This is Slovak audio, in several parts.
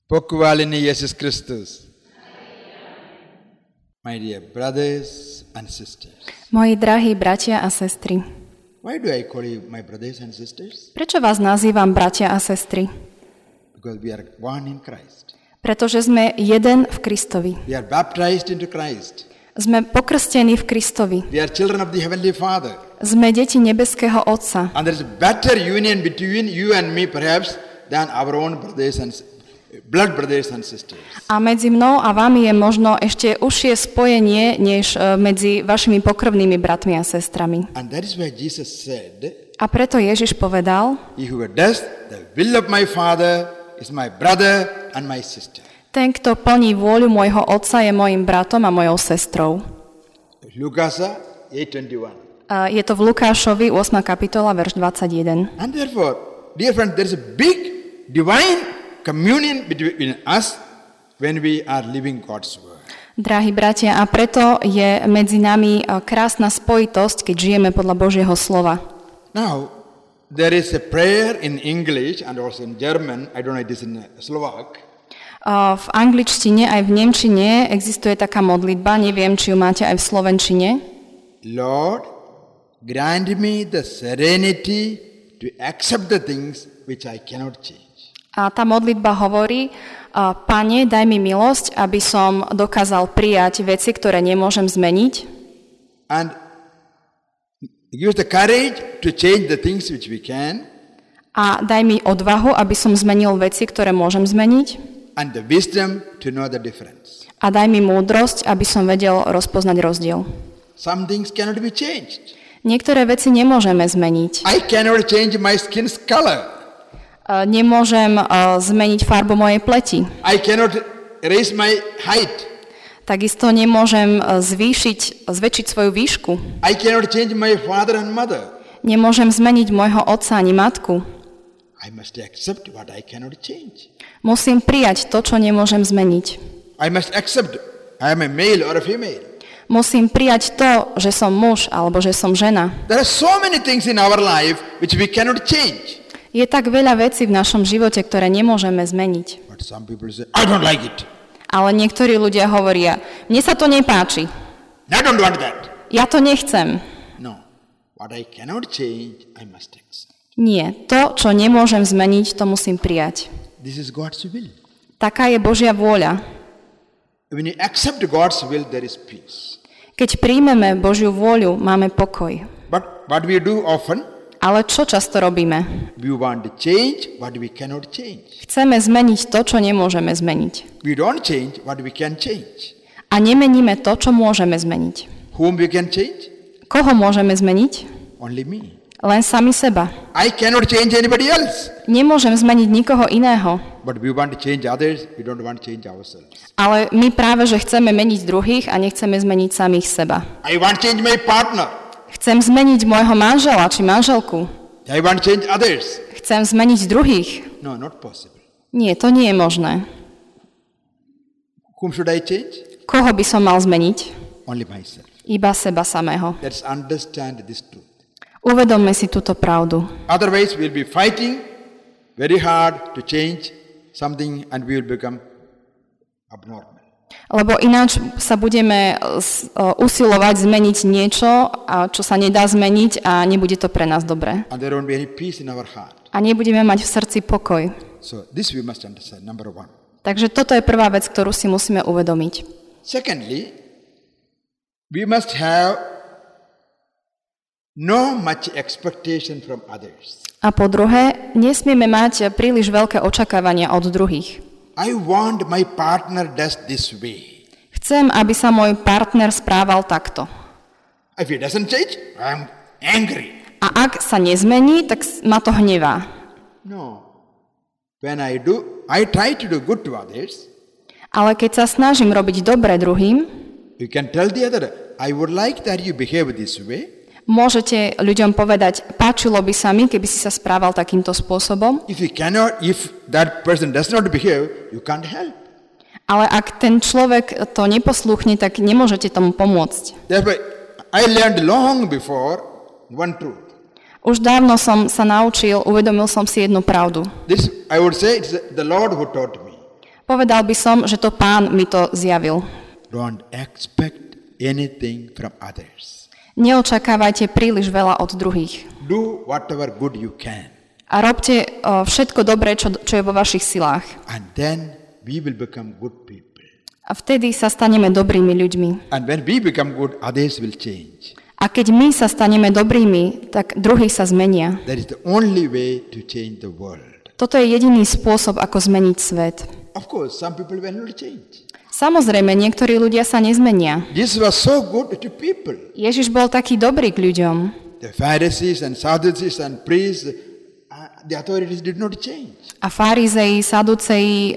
Pochválení Jesus Kristus. My dear brothers and sisters. Moji drahí bratia a sestry. Why do I call you my brothers and sisters? Prečo vás nazývam bratia a sestry? Because we are born in Christ. Pretože sme jeden v Kristovi. We are baptized into Christ. Sme pokrstení v Kristovi. We are children of the Heavenly Father. Sme deti nebeského Otca. And there is a better union between you and me perhaps than our own blood brothers and sisters. A medzi mnou a vami je možno ešte užšie spojenie, než medzi vašimi pokrvnými bratmi a sestrami. And that is why Jesus said, a preto Ježiš povedal, He who does the will of my Father is my brother and my sister. Ten, kto plní vôľu môjho Otca, je mojim bratom a mojou sestrou. Lukáš 8:21. Je to v Lukášovi 8. kapitola, verš 21. And therefore, dear friend, there is a big divine communion between us when we are living God's word. Drahí bratia, a preto je medzi nami krásna spojitosť, keď žijeme podľa Božieho slova. Now, there is a prayer in English and also in German, I don't know, it is in Slovak. V angličtine aj v nemčine existuje taká modlitba, neviem, či ju máte aj v slovenčine. Lord, grant me the serenity to accept the things which I cannot change. A tá modlitba hovorí, Pane, daj mi milosť, aby som dokázal prijať veci, ktoré nemôžem zmeniť. And give us the courage to change the things which we can. A daj mi odvahu, aby som zmenil veci, ktoré môžem zmeniť. And the wisdom to know the difference. A daj mi múdrosť, aby som vedel rozpoznať rozdiel. Some things cannot be changed. Niektoré veci nemôžeme zmeniť. I cannot change my skin's color. Nemôžem zmeniť farbu mojej pleti. I cannot raise my height. Takisto nemôžem zväčšiť svoju výšku. I cannot change my father and mother. Nemôžem zmeniť môjho otca ani matku. I must accept what I cannot change. Musím prijať to, čo nemôžem zmeniť. I must accept I am a male or a female. Musím prijať to, že som muž alebo že som žena. There are so many things in our life which we cannot change. Je tak veľa vecí v našom živote, ktoré nemôžeme zmeniť. But some people say, I don't like it. Ale niektorí ľudia hovoria, mne sa to nepáči. I don't want that. Ja to nechcem. No. What I cannot change, I must accept. Nie. To, čo nemôžem zmeniť, to musím prijať. This is God's will. Taká je Božia vôľa. When you accept God's will, there is peace. Keď príjmeme Božiu vôľu, máme pokoj. But what we do often, ale čo často robíme? We want to change what we cannot change. Chceme zmeniť to, čo nemôžeme zmeniť. We don't change what we can change. A nemeníme to, čo môžeme zmeniť. Whom we can change? Koho môžeme zmeniť? Only me. Len sami seba. I cannot change anybody else. Nemôžem zmeniť nikoho iného. But we want to change others, we don't want to change ourselves. Ale my práve, že chceme meniť druhých a nechceme zmeniť samých seba. I want to change my partner. Chcem zmeniť môjho manžela či manželku. I want to change others. Chcem zmeniť druhých. No, not possible. Nie, to nie je možné. Whom should I change? Koho by som mal zmeniť? Only myself. Iba seba samého. Let's understand this truth. Uvedomme si túto pravdu. Otherwise we'll be fighting very hard to change something and we will become abnormal. Lebo ináč sa budeme usilovať zmeniť niečo, čo sa nedá zmeniť a nebude to pre nás dobré. A nebudeme mať v srdci pokoj. So this we must understand, number one. Takže toto je prvá vec, ktorú si musíme uvedomiť. Secondly, we must have no much expectation from others. A po druhé, nesmieme mať príliš veľké očakávania od druhých. I want my partner does this way. Chcem, aby sa môj partner správal takto. If he doesn't change, I'm angry. A ak sa nezmení, tak ma to hnevá. No. When I try to do good to others. Ale keď sa snažím robiť dobre druhým, you can tell the other, I would like that you behave this way. Môžete ľuďom povedať, páčilo by sa mi, keby si sa správal takýmto spôsobom. If that person does not behave, you can't help. Ale ak ten človek to neposlúchne, tak nemôžete tomu pomôcť. Therefore, I learned long before one truth. Už dávno som sa naučil, uvedomil som si jednu pravdu. This, I would say, it's the Lord who taught me. Povedal by som, že to Pán mi to zjavil. Don't expect anything from others. Neočakávajte príliš veľa od druhých. Do whatever good you can. A robte všetko dobré, čo je vo vašich silách. And then we will become good people. A vtedy sa staneme dobrými ľuďmi. And when we become good, others will change. A keď my sa staneme dobrými, tak druhí sa zmenia. That is the only way to change the world. Toto je jediný spôsob, ako zmeniť svet. Of course, some people will not change. Samozrejme, niektorí ľudia sa nezmenia. Jesus was so good to people. Ježiš bol taký dobrý k ľuďom. The Pharisees and Sadducees and priests, the authorities did not change. A farizei, saduceji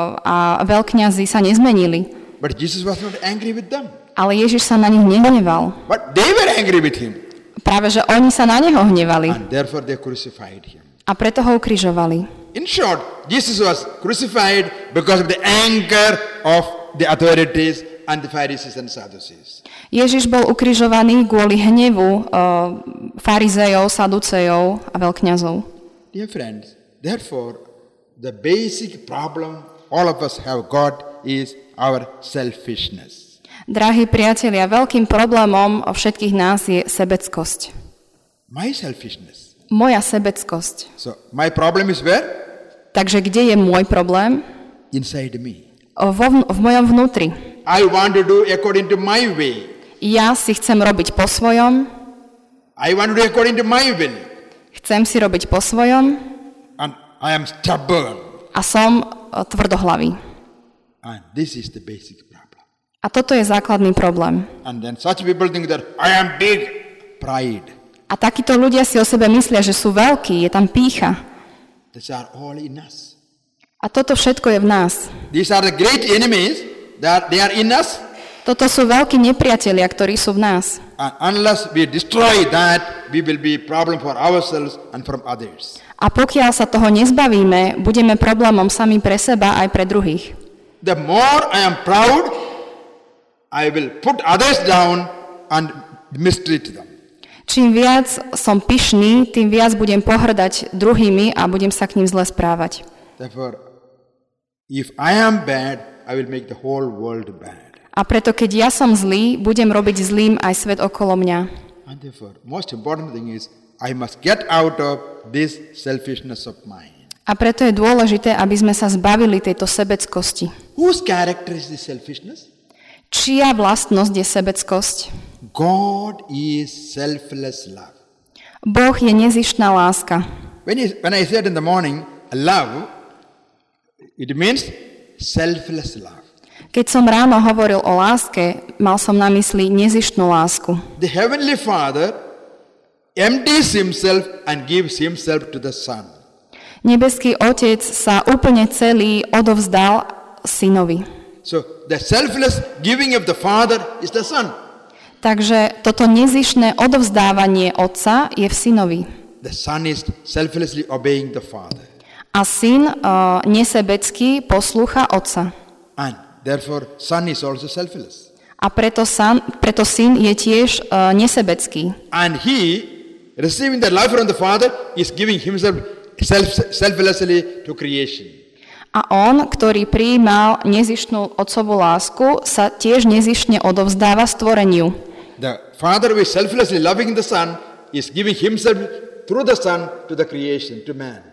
a veľkňazi sa nezmenili. But Jesus was not angry with them. Ale Ježiš sa na nich nehneval. But they were angry with him. Práve, že oni sa na neho hnevali. And therefore they crucified him. A preto ho ukrižovali. In short, Jesus was crucified because of the anger of the authorities and the Pharisees and Sadducees. Ježiš bol ukrižovaný kvôli hnevu farizejov, saducejov a veľkňazov. Dear friends, therefore, the basic problem all of us have got is our selfishness. Drahí priatelia, veľkým problémom všetkých nás je sebeckosť. My selfishness. Moja sebeckosť. So, my problem is where? Takže kde je môj problém? Inside me. V mojom vnútri. I want to do according to my way. Ja si chcem robiť po svojom. I want to do according to my will. Chcem si robiť po svojom. And I am stubborn. A som tvrdohlavý. And this is the basic problem. A toto je základný problém. And then such people think that I am big. Pride. A takíto ľudia si o sebe myslia, že sú veľkí, je tam pýcha. These are all in us. A toto všetko je v nás. These are the great enemies that they are in us. Toto sú veľkí nepriatelia, ktorí sú v nás. And unless we destroy that, we will be a problem for ourselves and from others. A pokiaľ sa toho nezbavíme, budeme problémom sami pre seba aj pre druhých. The more I am proud, I will put others down and mistreat them. Čím viac som pyšný, tým viac budem pohrdať druhými a budem sa k ním zle správať. Therefore, if I am bad, I will make the whole world bad. A preto, keď ja som zlý, budem robiť zlým aj svet okolo mňa. And therefore, most important thing is, I must get out of this selfishness of mine. A preto je dôležité, aby sme sa zbavili tejto sebeckosti. Whose character is this selfishness? Čia vlastnosť je sebeckosť? God is selfless love. Boh je nezištná láska. When I said in the morning, love, it means selfless love. Keď som ráno hovoril o láske, mal som na mysli nezištnú lásku. The Heavenly Father empties himself and gives himself to the Son. Nebeský Otec sa úplne celý odovzdal synovi. So the selfless giving of the Father is the Son. Takže toto nezištné odovzdávanie Otca je v synovi. The Son is selflessly obeying the Father. A syn nesebecky poslúcha Otca. And therefore, Son is also selfless. A preto syn je tiež nesebecký. And he, receiving the love from the Father, is giving himself selflessly to creation. A on, ktorý prijímal nezištnú otcovú lásku, sa tiež nezištne odovzdáva stvoreniu. The Father who is selflessly loving the Son is giving himself through the Son to the creation, to man.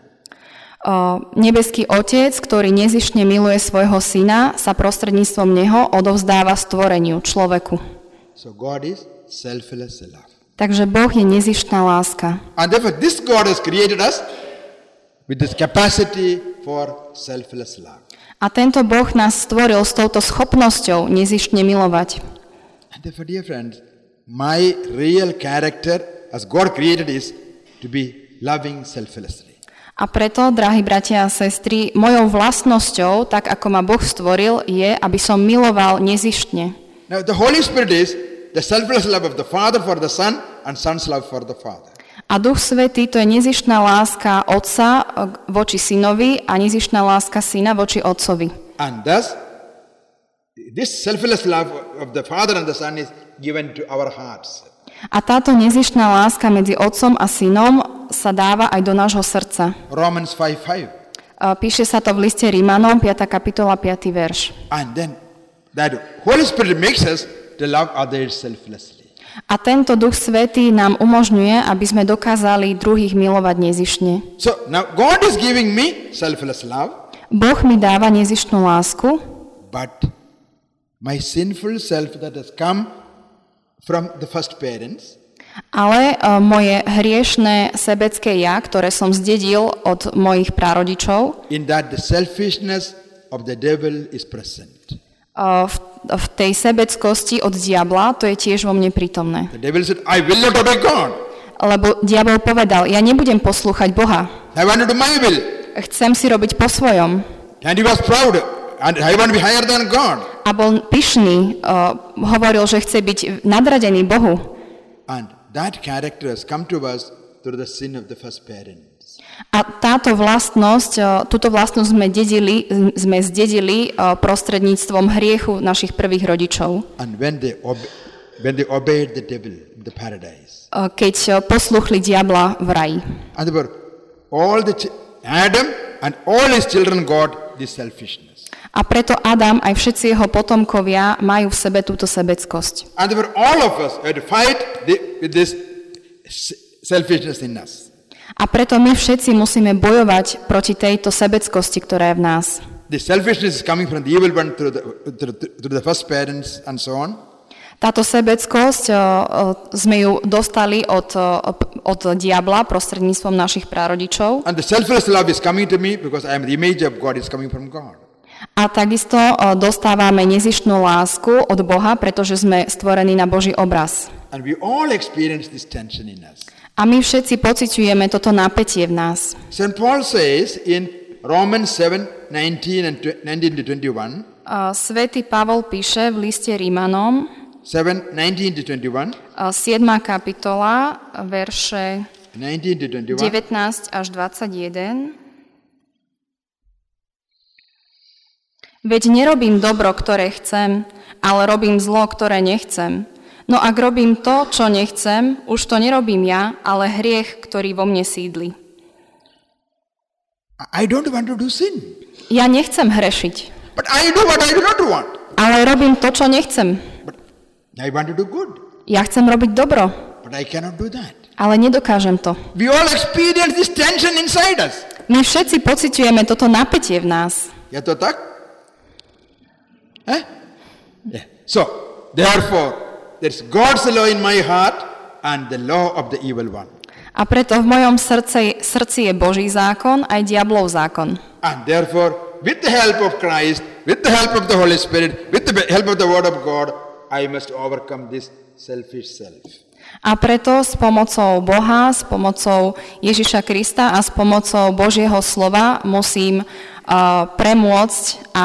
Nebeský Otec, ktorý nezištne miluje svojho syna, sa prostredníctvom neho odovzdáva stvoreniu, človeku. So God is selfless love. Takže Boh je nezištná láska. And therefore this God has created us with this capacity for selfless love. A tento Boh nás stvoril s touto schopnosťou nezištne milovať. And therefore, dear friends, my real character as God created is to be loving selflessly. A preto, drahí bratia a sestry, mojou vlastnosťou, tak ako ma Boh stvoril, je, aby som miloval nezištne. Now the Holy Spirit is the selfless love of the Father for the Son and Son's love for the Father. A Duch Svätý, to je nezištná láska Otca voči synovi a nezištná láska syna voči Otcovi. And thus, this selfless love of the Father and the Son is given to our hearts. A táto nezištná láska medzi Otcom a Synom sa dáva aj do nášho srdca. Romans 5:5. Píše sa to v liste Rímanom, 5. kapitola, 5. verš. And then that Holy Spirit makes us to love others selflessly. A tento Duch Svätý nám umožňuje, aby sme dokázali druhých milovať nezištne. So now God is giving me selfless love. Boh mi dáva nezištnú lásku, but my sinful self that has come from the first parents, ale moje hriešné sebecké ja, ktoré som zdedil od mojich prarodičov, in that the selfishness of the devil is present. V tej sebeckosti od diabla, to je tiež vo mne prítomné. The devil said, I will not obey God. Lebo diabol povedal, ja nebudem poslúchať Boha. I want to do my will. Chcem si robiť po svojom. And he was proud. And I want to be higher than God. A bol pyšný, hovoril, že chce byť nadradený Bohu. And that character has come to us through the sin of the first parents. A túto vlastnosť sme zdedili prostredníctvom hriechu našich prvých rodičov. And when they obeyed the devil in the paradise. Keď posluchli diabla v raji. And there were Adam and all his children got this selfishness. A preto Adam aj všetci jeho potomkovia majú v sebe túto sebeckosť. And there were all of us had to fight with this selfishness in us. A preto my všetci musíme bojovať proti tejto sebeckosti, ktorá je v nás. The selfishness is coming from the evil one through the first parents and so on. Táto sebeckosť sme ju dostali od diabla prostredníctvom našich prarodičov. And the selfless love is coming to me because I am the image of God, is coming from God. A takisto dostávame nezištnú lásku od Boha, pretože sme stvorení na Boží obraz. And we all experience this tension in us. A my všetci pociťujeme toto napätie v nás. St. Paul says in Romans 7:19 and 19 to 21. Svätý Pavol píše v liste Rímanom 7:19 to 21. 7. kapitola, verše 19 to 21. 19 až 21. Veď nerobím dobro, ktoré chcem, ale robím zlo, ktoré nechcem. No ak robím to, čo nechcem, už to nerobím ja, ale hriech, ktorý vo mne sídli. I don't want to do sin. Ja nechcem hrešiť. But I do what I do not want. Ale robím to, čo nechcem. But I want to do good. Ja chcem robiť dobro. But I cannot do that. Ale nedokážem to. We all experience this tension inside us. My všetci pociťujeme toto napätie v nás. Je to tak? Yeah. So, therefore, there's God's law in my heart and the law of the evil one. A preto v mojom srdci je Boží zákon aj diablov zákon. And therefore, with the help of Christ, with the help of the Holy Spirit, with the help of the Word of God, I must overcome this selfish self. A preto s pomocou Boha, s pomocou Ježiša Krista a s pomocou Božieho slova musím premôcť a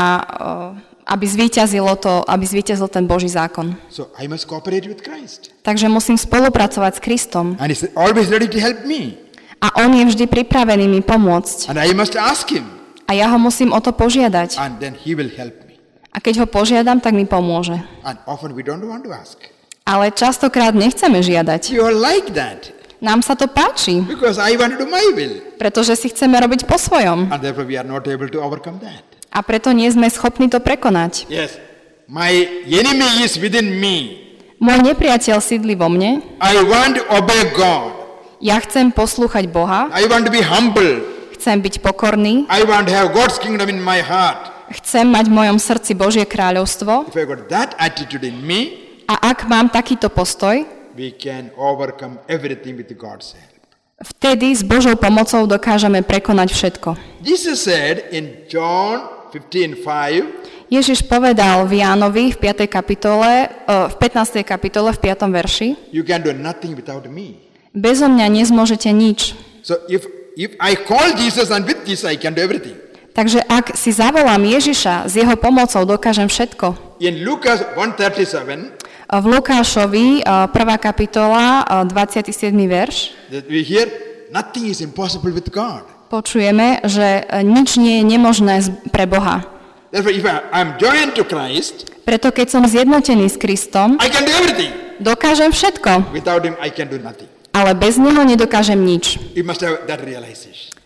aby zvíťazil ten Boží zákon. So I must cooperate with Christ. Takže musím spolupracovať s Kristom. And he's always ready to help me. A on je vždy pripravený mi pomôcť. And I must ask him. A ja ho musím o to požiadať. And then he will help me. A keď ho požiadam, tak mi pomôže. And often we don't want to ask. Ale častokrát nechceme žiadať. We all like that. Nám sa to páči. Because I want to do my will. Pretože si chceme robiť po svojom. And therefore we are not able to overcome that. A preto nie sme schopní to prekonať. Yes. My enemy is within me. Môj nepriateľ sídli vo mne. I want to obey God. Ja chcem poslúchať Boha. I want to be humble. Chcem byť pokorný. I want to have God's kingdom in my heart. Chcem mať v mojom srdci Božie kráľovstvo. If I got that attitude in me, a ak mám takýto postoj, we can overcome everything with God's help. Vtedy s Božou pomocou dokážeme prekonať všetko. Jesus said in John 15:5. Ježiš povedal v Jánovi v 5. kapitole, v 15. kapitole v 5. verši. You can do nothing without me. Bezo mňa nezmôžete nič. So if I call Jesus and with Jesus I can do everything. Takže ak si zavolám Ježiša, s jeho pomocou dokážem všetko. In Lucas 1:37, v Lukášovi 1. kapitola 27. verš, we hear nothing is impossible with God. Počujeme, že nič nie je nemožné pre Boha. Therefore, if I'm joined to Christ, preto keď som zjednotený s Kristom, I can do everything. Dokážem všetko. Without him I can do nothing. Ale bez neho nedokážem nič. You must have that realization.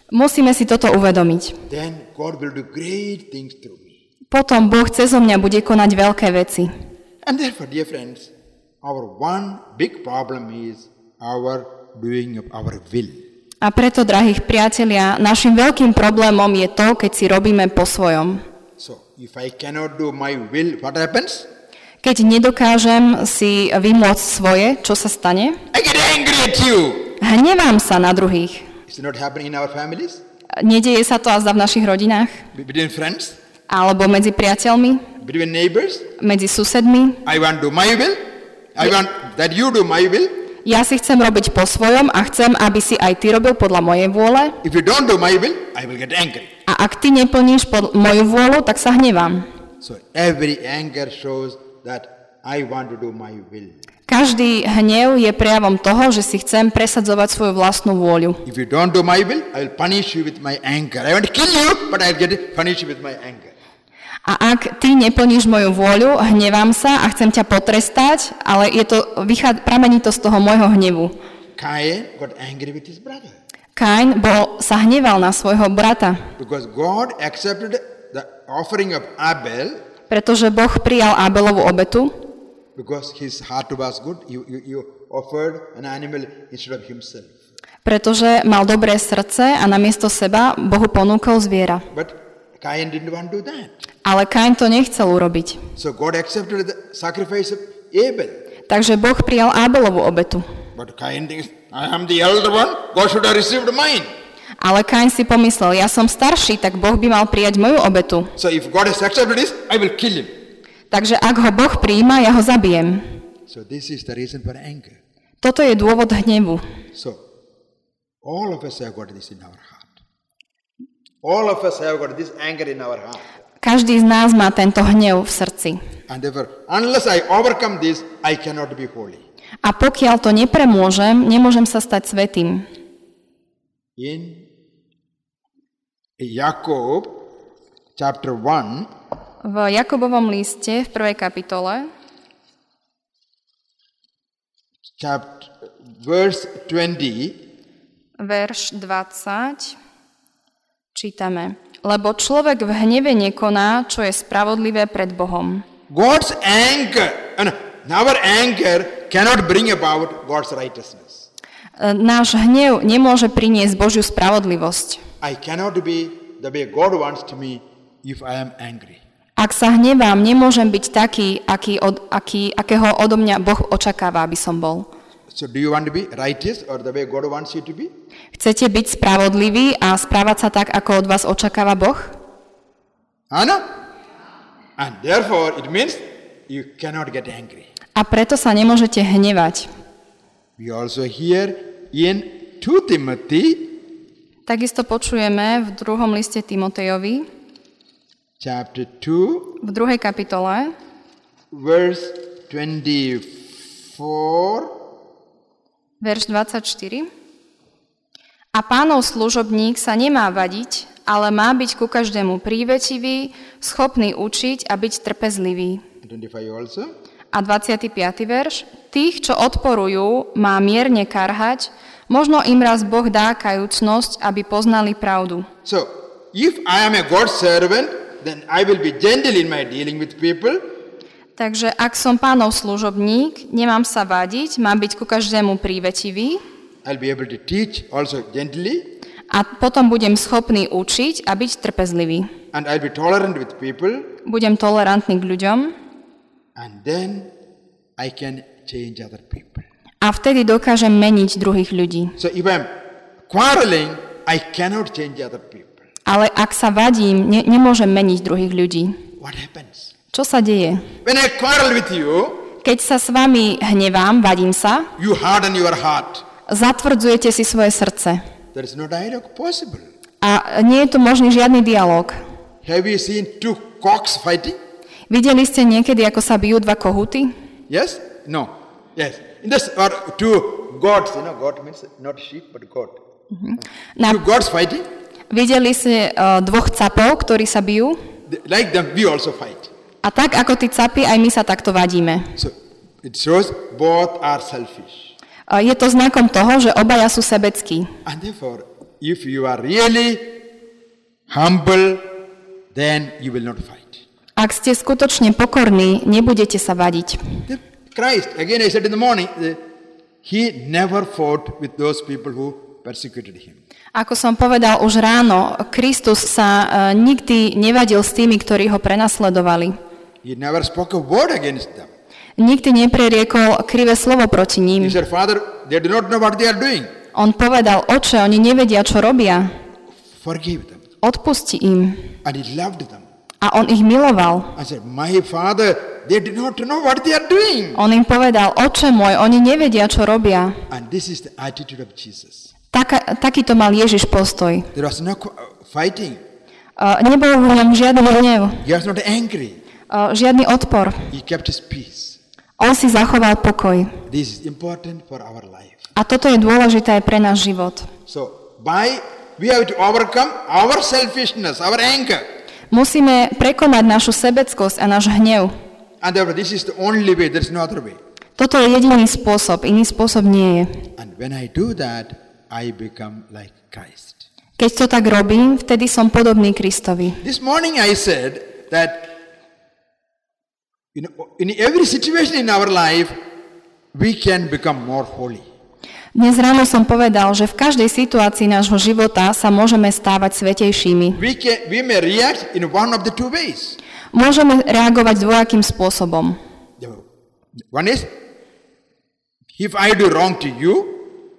Musíme si toto uvedomiť. then God will do great things through me. Potom Boh cezo mňa bude konať veľké veci. And therefore, dear friends, our one big problem is our doing of our will. A preto, drahých priatelia, našim veľkým problémom je to, keď si robíme po svojom. So, if I cannot do my will, what happens? Keď nedokážem si vymôcť svoje, čo sa stane? I get angry at you. Hnevám sa na druhých. It's not happening in our families, Nedeje sa to azda v našich rodinách? between friends, Alebo medzi priateľmi? between neighbors. Medzi susedmi? I want to do my will. I want that you do my will. Ja si chcem robiť po svojom a chcem, aby si aj ty robil podľa mojej vôle. If you don't do my will, I will get angry. A ak ty neplníš moju vôľu, tak sa hnevám. So every anger shows that I want to do my will. Každý hnev je prejavom toho, že si chcem presadzovať svoju vlastnú vôľu. If you don't do my will, I will punish you with my anger. I want to kill you, but I will punish you with my anger. A ak ty neplníš moju vôľu, hnevám sa a chcem ťa potrestať, ale pramení to z toho môjho hnevu. Cain got angry with his brother Kain sa hneval na svojho brata, because God accepted the offering of Abel pretože Boh prijal Abelovu obetu, because his heart was good. He offered an animal instead of himself. pretože mal dobré srdce a namiesto seba Bohu ponúkol zviera. But Cain didn't want to do that. Ale Kain to nechcel urobiť. So God accepted the sacrifice of Abel. Takže Boh prijal Abelovu obetu. But Cain thinks, I am the elder one, God should have received mine. Ale Kain si pomyslel, ja som starší, tak Boh by mal prijať moju obetu. So if God has accepted this, I will kill him. Takže ak ho Boh prijíma, ja ho zabijem. So this is the reason for anger. Toto je dôvod hnevu. So all of us have got this in our heart. All of us have got this anger in our heart. Každý z nás má tento hnev v srdci. And therefore, unless I overcome this, I cannot be holy. A pokiaľ to nepremôžem, nemôžem sa stať svätým. In Jakob chapter 1, V Jakobovom liste v 1. kapitole, verse 20, verš 20, čítame: Lebo človek v hneve nekoná, čo je spravodlivé pred Bohom. God's anger, our anger cannot bring about God's righteousness. Náš hnev nemôže priniesť Božiu spravodlivosť. I cannot be the way God wants to me if I am angry. Ak sa hnevám, nemôžem byť taký, akého odo mňa Boh očakáva, aby som bol. So do you want to be righteous or the way God wants you to be? Chcete byť spravodliví a správať sa tak, ako od vás očakáva Boh? Ano? And therefore it means you cannot get angry. A preto sa nemôžete hnevať. We also hear in 2 Timothy Takisto počujeme v 2. liste Timotejovi, chapter 2, v 2. kapitole, verse 24. verš 24. A Pánov služobník sa nemá vadiť, ale má byť ku každému prívetivý, schopný učiť a byť trpezlivý. 25 also. A 25. verš. Tých, čo odporujú, má mierne karhať, možno im raz Boh dá kajúcnosť, aby poznali pravdu. So, if I am a God's servant, then I will be gentle in my dealing with people. Takže ak som Pánov služobník, nemám sa vadiť, mám byť ku každému prívetivý. I'll be able to teach also gently. A potom budem schopný učiť a byť trpezlivý. And I'll be tolerant with people. Budem tolerantný k ľuďom. And then I can change other people. A vtedy dokážem meniť druhých ľudí. So if I'm quarreling, I cannot change other people. Ale ak sa vadím, nemôžem meniť druhých ľudí. What happens? Čo sa deje? When I quarrel with you, Keď sa s vami hnevám, vadím sa, you harden your heart. zatvrdzujete si svoje srdce. There is no dialogue possible. A nie je tu možný žiadny dialog. Have you seen 2 cocks fighting? Videli ste niekedy, ako sa bijú dva kohuty? Yes? No. Yes. In this, or 2 goats, goat means not sheep, but goat. Na, 2 goats fighting. videli ste 2 capov, ktorí sa bijú? Like them, we also fight. A tak, ako tí capi, aj my sa takto vadíme. So, it shows both are selfish. Je to znakom toho, že obaja sú sebeckí. And therefore, if you are really humble, then you will not fight. Ak ste skutočne pokorní, nebudete sa vadiť. Christ, again I said in the morning, he never fought with those people who persecuted him. Ako som povedal už ráno, Kristus sa nikdy nevadil s tými, ktorí ho prenasledovali. He never spoke a word against them. Nikdy nepreriekol krivé slovo proti ním. He said, Father, they do not know what they are doing. On povedal, Oče, oni nevedia, čo robia. Forgive them. Odpusti im. And he loved them. A on ich miloval. I said, my Father, they do not know what they are doing. On im povedal, Oče môj, oni nevedia, čo robia. And this is the attitude of Jesus. Takýto mal Ježiš postoj. There was no fighting. Nebol v ňom žiadny hnev, He was not angry. žiadny odpor. He kept his peace. On si zachoval pokoj. This is important for our life. A toto je dôležité aj pre náš život. So, we have to overcome our selfishness, our anger. Musíme prekonať našu sebeckosť a náš hnev. And therefore, this is the only way, there is no other way. Toto je jediný spôsob, iný spôsob nie je. And when I do that, I become like Christ. Keď to tak robím, vtedy som podobný Kristovi. This morning I said that in every situation in our life, we can become more holy. Dnes ráno som povedal, že v každej situácii nášho života sa môžeme stávať svätejšími. We may react in one of the two ways. Môžeme reagovať dvojakým spôsobom. One is, if I do wrong to you,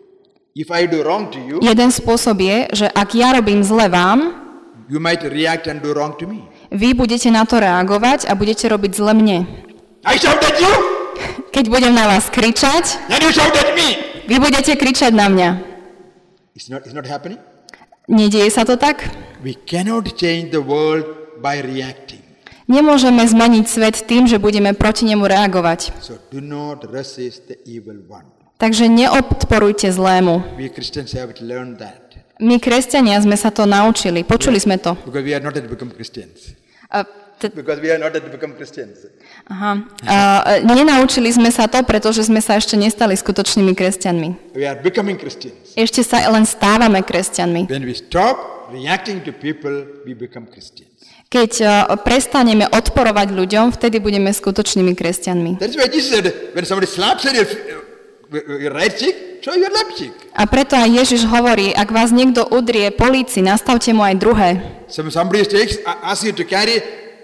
jeden spôsob je, že ak ja robím zle vám, you might react and do wrong to me. vy budete na to reagovať a budete robiť zle mne. I shout at you, Keď budem na vás kričať, then you shout at me. vy budete kričať na mňa. It's not happening. Nedieje sa to tak? We cannot change the world by reacting. Nemôžeme zmeniť svet tým, že budeme proti nemu reagovať. So do not resist the evil one. Takže neodporujte zlému. We Christians have learned that. My, kresťania, sme sa to naučili. Počuli sme to. Because we are not yet become Christians. Nenaučili sme sa to, pretože sme sa ešte nestali skutočnými kresťanmi. We are becoming Christians. Ešte sa len stávame kresťanmi. When we stop reacting to people, we become Christians. Keď prestaneme odporovať ľuďom, vtedy budeme skutočnými kresťanmi. That's why Jesus said, when somebody slaps your right cheek, show your left cheek. A preto aj Ježiš hovorí, ak vás niekto udrie po líci, nastavte mu aj druhé. Somebody asks you to carry,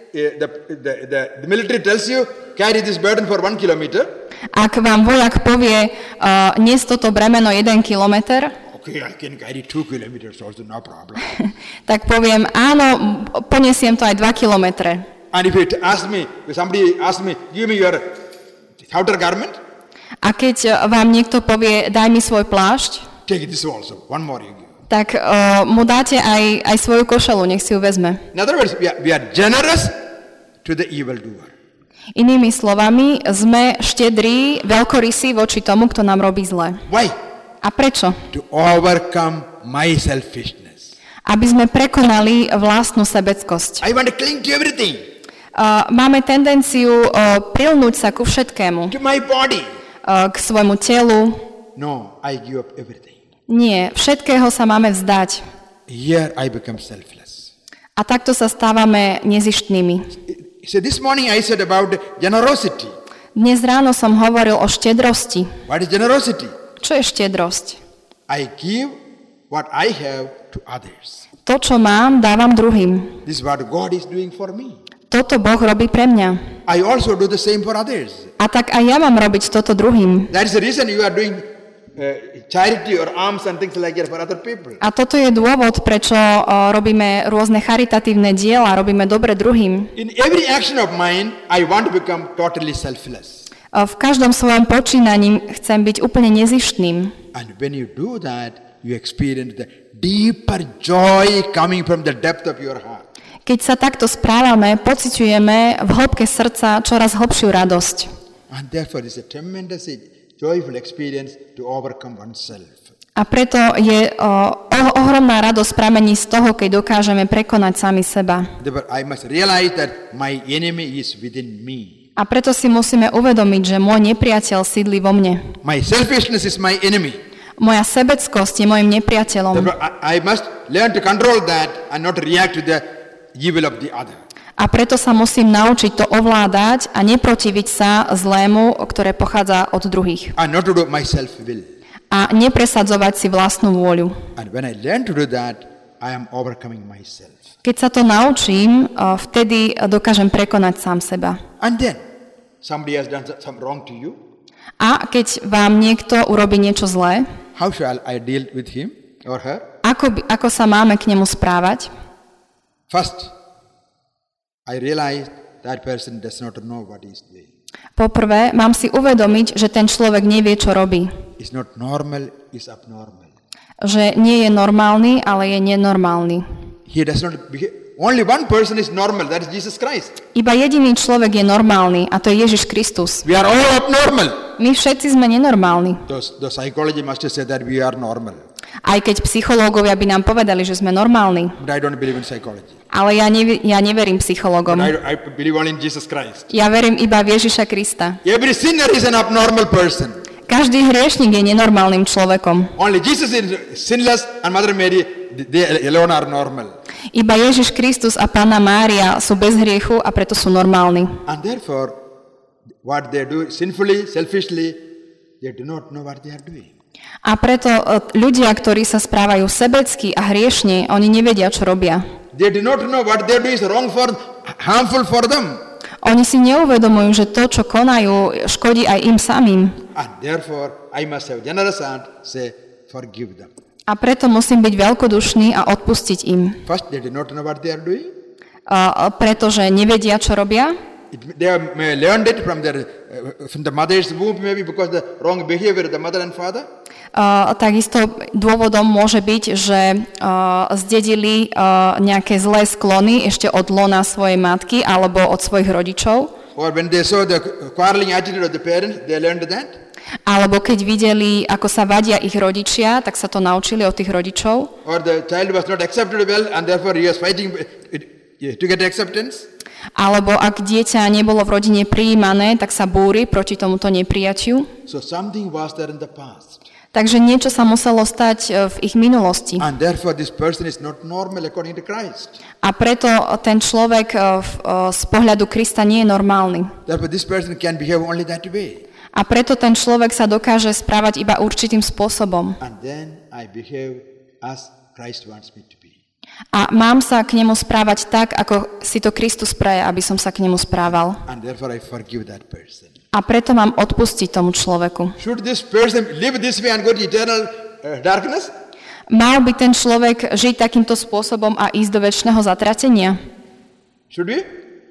the military tells you, carry this burden for 1 kilometer. Ak vám vojak povie, nies toto bremeno 1 kilometer, okay, I can carry 2 kilometers also, no problem. tak poviem, áno, ponesiem to aj 2 kilometre. And if somebody asks me, give me your outer garment. A keď vám niekto povie, daj mi svoj plášť, take this also, one more you give. Tak mu dáte aj svoju košelu, nech si ju vezme. In other words, we are generous to the evildoer. Inými slovami, sme štedrí, veľkorysí voči tomu, kto nám robí zle. Why? A prečo? To overcome my selfishness. Aby sme prekonali vlastnú sebeckosť. I want to cling to everything. Máme tendenciu prilnúť sa ku všetkému. To my body. K svojmu telu. No, I give up everything. Nie, všetkého sa máme vzdať. Here I become selfless. A takto sa stávame nezištnými. So this morning I said about generosity. Dnes ráno som hovoril o štedrosti. What is generosity? Čo je štedrosť? I give what I have to others. To, čo mám, dávam druhým. This is what God is doing for me. Toto Boh robí pre mňa. I also do the same for others. A tak aj ja mám robiť toto druhým. That is the reason you are doing charity or alms and things like that for other people. A toto je dôvod, prečo robíme rôzne charitatívne diela, robíme dobre druhým. In every action of mine, I want to become totally selfless. V každom svojom počínaní chcem byť úplne nezištným. And when you do that, you experience the deeper joy coming from the depth of your heart. Keď sa takto správame, pociťujeme v hĺbke srdca čoraz hlbšiu radosť. And therefore it's a tremendous joyful experience to overcome oneself. A preto je ohromná radosť pramení z toho, keď dokážeme prekonať sami seba. Therefore I must realize that my enemy is within me. A preto si musíme uvedomiť, že môj nepriateľ sídli vo mne. My selfishness is my enemy. Moja sebeckosť je mojim nepriateľom. Therefore, I must learn to control that and not react to the evil of the other. A preto sa musím naučiť to ovládať a neprotiviť sa zlému, ktoré pochádza od druhých. And not to do my self-will. A nepresadzovať si vlastnú vôľu. And when I learn to do that, I am overcoming myself. Keď sa to naučím, vtedy dokážem prekonať sám seba. And then, somebody has done some wrong to you. A keď vám niekto urobí niečo zlé, How shall I deal with him or her? ako sa máme k nemu správať? First, I realize that person does not know what he is doing. Poprvé, mám si uvedomiť, že ten človek nevie, čo robí. It's not normal, it's abnormal. Že nie je normálny, ale je nenormálny. He does not behave. Only one person is normal, that is Jesus Christ. Iba jediný človek je normálny, a to je Ježiš Kristus. We are all abnormal. My všetci sme nenormálni. The psychology must say that we are normal. Aj keď psychológovia by nám povedali, že sme normálni. But I don't believe in psychology. Ale ja neverím psychológom. I believe only in Jesus Christ. Ja verím iba v Ježiša Krista. Every sinner is an abnormal person. Každý hriešnik je nenormálnym človekom. Only Jesus is sinless and Mother Mary, they alone are normal. Iba Ježiš Kristus a Panna Mária sú bez hriechu a preto sú normálni. And therefore, what they do sinfully, selfishly, they do not know what they are doing. A preto ľudia, ktorí sa správajú sebecky a hriešne, oni nevedia, čo robia. They do not know what they do is wrong for, harmful for them. Oni si neuvedomujú, že to, čo konajú, škodí aj im samým. And therefore, I must have generous heart, say, forgive them. A preto musím byť veľkodušný a odpustiť im. First, they do not know what they are doing. Pretože nevedia, čo robia. They may learned it from the mother's womb, maybe because the wrong behavior of the mother and father. Takisto dôvodom môže byť, že zdedili nejaké zlé sklony ešte od lona svojej matky alebo od svojich rodičov. Or when they saw the quarreling attitude of the parents, they learned that. Alebo keď videli, ako sa vadia ich rodičia, tak sa to naučili od tých rodičov. Or the child was not accepted well and therefore he was fighting to get acceptance. Alebo ak dieťa nebolo v rodine prijímané, tak sa búri proti tomuto neprijatiu. So something was there in the past. Takže niečo sa muselo stať v ich minulosti. And therefore this person is not normal according to Christ. A preto ten človek z pohľadu Krista nie je normálny. Therefore this person can behave only that way. A preto ten človek sa dokáže správať iba určitým spôsobom. And then I behave as Christ wants me to be. A mám sa k nemu správať tak, ako si to Kristus praje, aby som sa k nemu správal. And therefore I forgive that person. A preto mám odpustiť tomu človeku. Should this person live this way and go to eternal darkness? Mal by ten človek žiť takýmto spôsobom a ísť do večného zatratenia? Should we?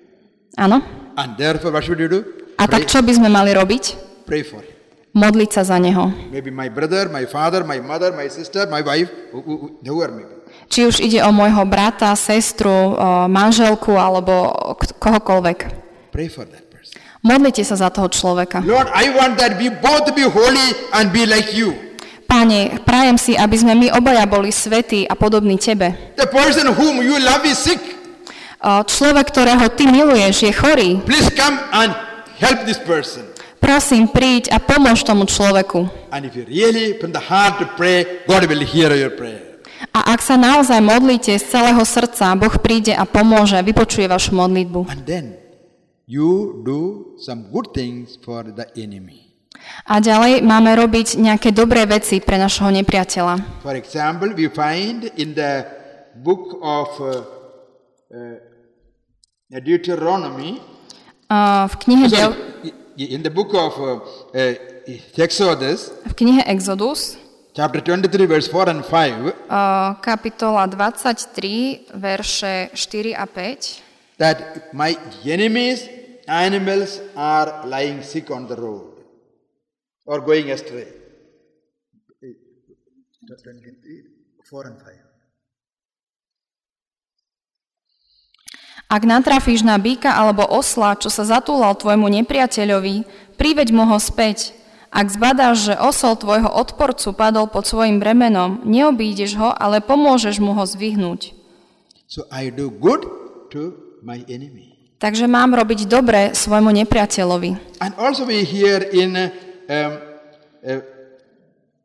Áno. And therefore what should you do? A tak čo by sme mali robiť? Pray for him. Modliť sa za neho. Maybe my brother, my father, my mother, my sister, my wife, whoever maybe. Či už ide o môjho brata, sestru, manželku alebo kohokoľvek. Pray for that person. Modlite sa za toho človeka. Lord, I want that we both be holy and be like you. Pane, prajem si, aby sme my obaja boli svätí a podobní tebe. The person whom you love is sick. Človek, ktorého ty miluješ, je chorý. Please come and help this person. Prosím, príď a pomôž tomu človeku. And if you really from the heart to pray, God will hear your prayer. A ak sa naozaj modlíte z celého srdca, Boh príde a pomôže, vypočuje vašu modlitbu. And then you do some good things for the enemy. A ďalej máme robiť nejaké dobré veci pre našho nepriateľa. For example, we find in the book of Deuteronomy, v knihe in the book of Exodus, v knihe Exodus, chapter 23, verse 4 and 5, kapitola 23, verše 4 a 5, that my enemies' animals are lying sick on the road or going astray. 4 and 5. Ak natrafíš na býka alebo osla, čo sa zatúlal tvojmu nepriateľovi, priveď mu ho späť. Ak zbadáš, že osol tvojho odporcu padol pod svojim bremenom, neobídeš ho, ale pomôžeš mu ho zdvihnúť. So I do good to my enemy. Takže mám robiť dobre svojmu nepriateľovi. And also we hear in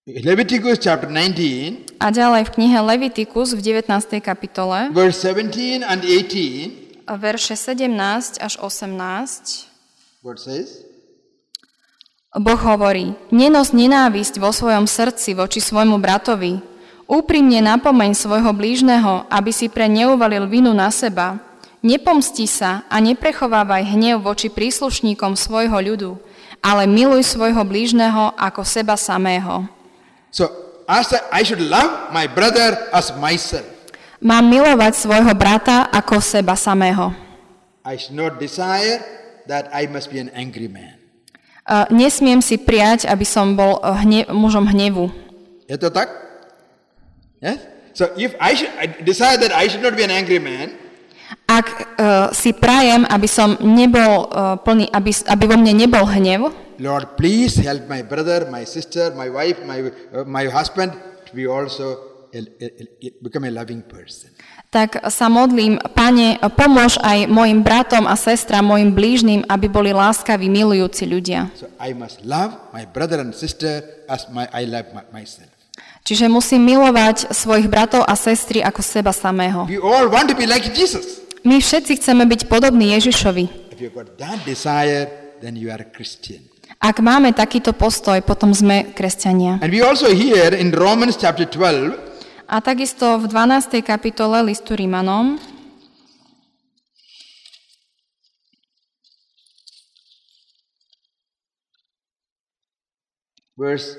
Leviticus chapter 19, A ďalej v knihe Levitikus v 19. kapitole, verse 17 and 18, verše 17 až 18, what says? Boh hovorí, nenos nenávisť vo svojom srdci voči svojmu bratovi. Úprimne napomeň svojho blížneho, aby si pre neuvalil vinu na seba. Nepomsti sa a neprechovávaj hnev voči príslušníkom svojho ľudu, ale miluj svojho blížneho ako seba samého. So, as I should love my brother as myself. Mám milovať svojho brata ako seba samého. I should not desire that I must be an angry man. Nesmiem si prijať, aby som bol mužom hnevu. Je to tak? Yes? So if I desire that I should not be an angry man, ak si prajem, aby som nebol plný, aby vo mne nebol hnev, Lord, please help my brother, my sister, my wife, my husband to be also become a loving person. Tak sa modlím, Pane, pomôž aj mojim bratom a sestram, mojim blížnym, aby boli láskaví, milujúci ľudia. So I must love my brother and sister as I love myself. Čiže musím milovať svojich bratov a sestry ako seba samého. We all want to be like Jesus. My všetci chceme byť podobní Ježišovi. If you've got that desire, then you are a Christian. Ak máme takýto postoj, potom sme kresťania. And we also hear in Romans chapter 12, A takisto v 12. kapitole listu Rímanom, verse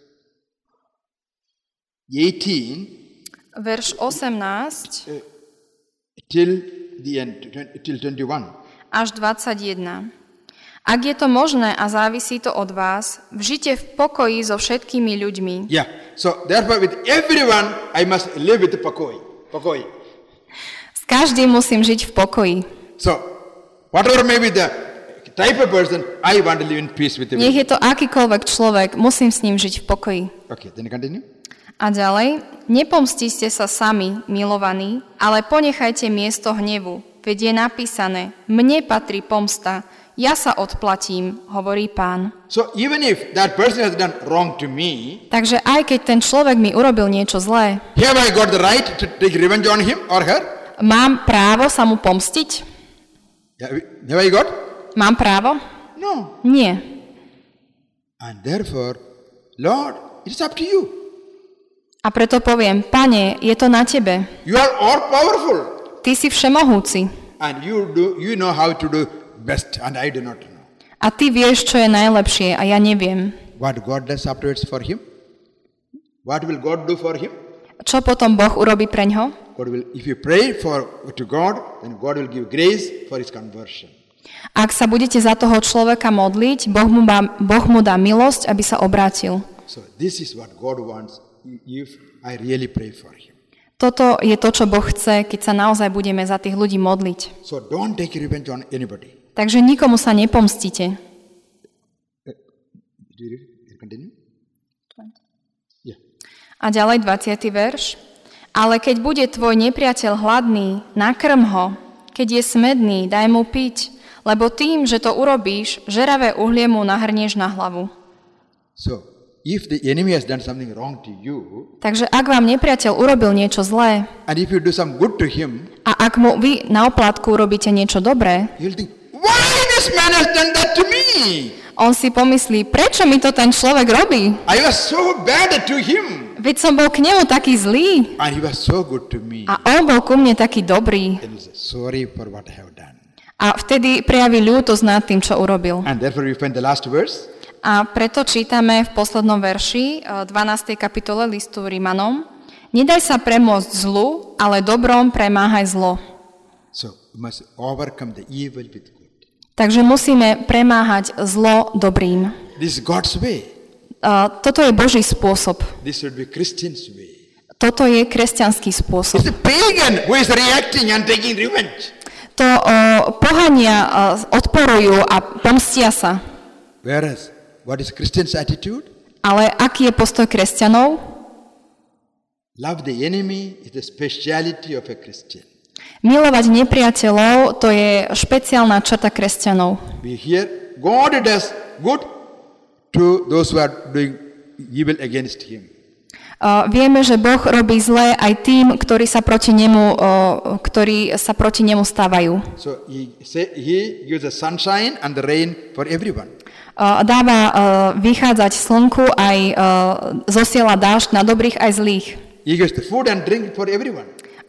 18 verš 18 till the end, till 21. až 21. Ak je to možné a závisí to od vás, žite v pokoji so všetkými ľuďmi. Yeah. So therefore with everyone I must live with pokoi. S každým musím žiť v pokoji. So whatever may be the type of person, I want to live in peace with him. Nech je to akýkoľvek človek, musím s ním žiť v pokoji. Okay, then continue. A ďalej, nepomstíte sa sami, milovaní, ale ponechajte miesto hnevu, veď je napísané, mne patrí pomsta, ja sa odplatím, hovorí Pán. So even if that person has done wrong to me, Takže aj keď ten človek mi urobil niečo zlé, have I got the right to take revenge on him or her? mám právo sa mu pomstiť? Have I got? Mám právo? No. Nie. And therefore, Lord, it is up to you. A preto poviem, Pane, je to na tebe. You are all powerful. Ty si všemohúci. And you know how to do best, and I do not know. A ty vieš, čo je najlepšie, a ja neviem. What God does afterwards for him? What will God do for him? Čo potom Boh urobí preňho? If you pray to God, then God will give grace for his conversion. Ak sa budete za toho človeka modliť, Boh mu dá milosť, aby sa obrátil. So this is what God wants if I really pray for him. Toto je to, čo Boh chce, keď sa naozaj budeme za tých ľudí modliť. So don't take revenge on anybody. Takže nikomu sa nepomstíte. Continue? Yeah. A ďalej 20. verš. Ale keď bude tvoj nepriateľ hladný, nakrm ho. Keď je smedný, daj mu piť. Lebo tým, že to urobíš, žeravé uhlie mu nahrnieš na hlavu. So, if the enemy has done something wrong to you, Takže ak vám nepriateľ urobil niečo zlé, and if you do some good to him, a ak mu vy na oplátku urobíte niečo dobré, you'll think, why this man has done that to me? on si pomyslí, prečo mi to ten človek robí? I was so bad to him, Veď som bol k nemu taký zlý and he was so good to me. a on bol ku mne taký dobrý. Then he says, sorry for what I have done. A vtedy prejaví ľútosť nad tým, čo urobil. And therefore we find the last verse. A preto čítame v poslednom verši 12. kapitole listu Rímanom: Nedaj sa premôcť zlu, ale dobrom premáhaj zlo. So we must overcome the evil with good. Takže musíme premáhať zlo dobrým. This is God's way. Toto je Boží spôsob. This should be Christian's way. Toto je kresťanský spôsob. It's the pagan who is reacting and taking revenge. To pohania odporujú a pomstia sa. Whereas, what is Christian's attitude? Ale aký je postoj kresťanov? Love the enemy is the speciality of a Christian. Milovať nepriateľov, to je špeciálna črta kresťanov. We hear God does good to those who are doing evil against him. Vieme, že Boh robí zlé aj tým, ktorí sa proti nemu stávajú. So he gives the sunshine and the rain for everyone. Dáva vychádzať slnku, aj zosiela dážď na dobrých aj zlých. He gives the food and drink for everyone.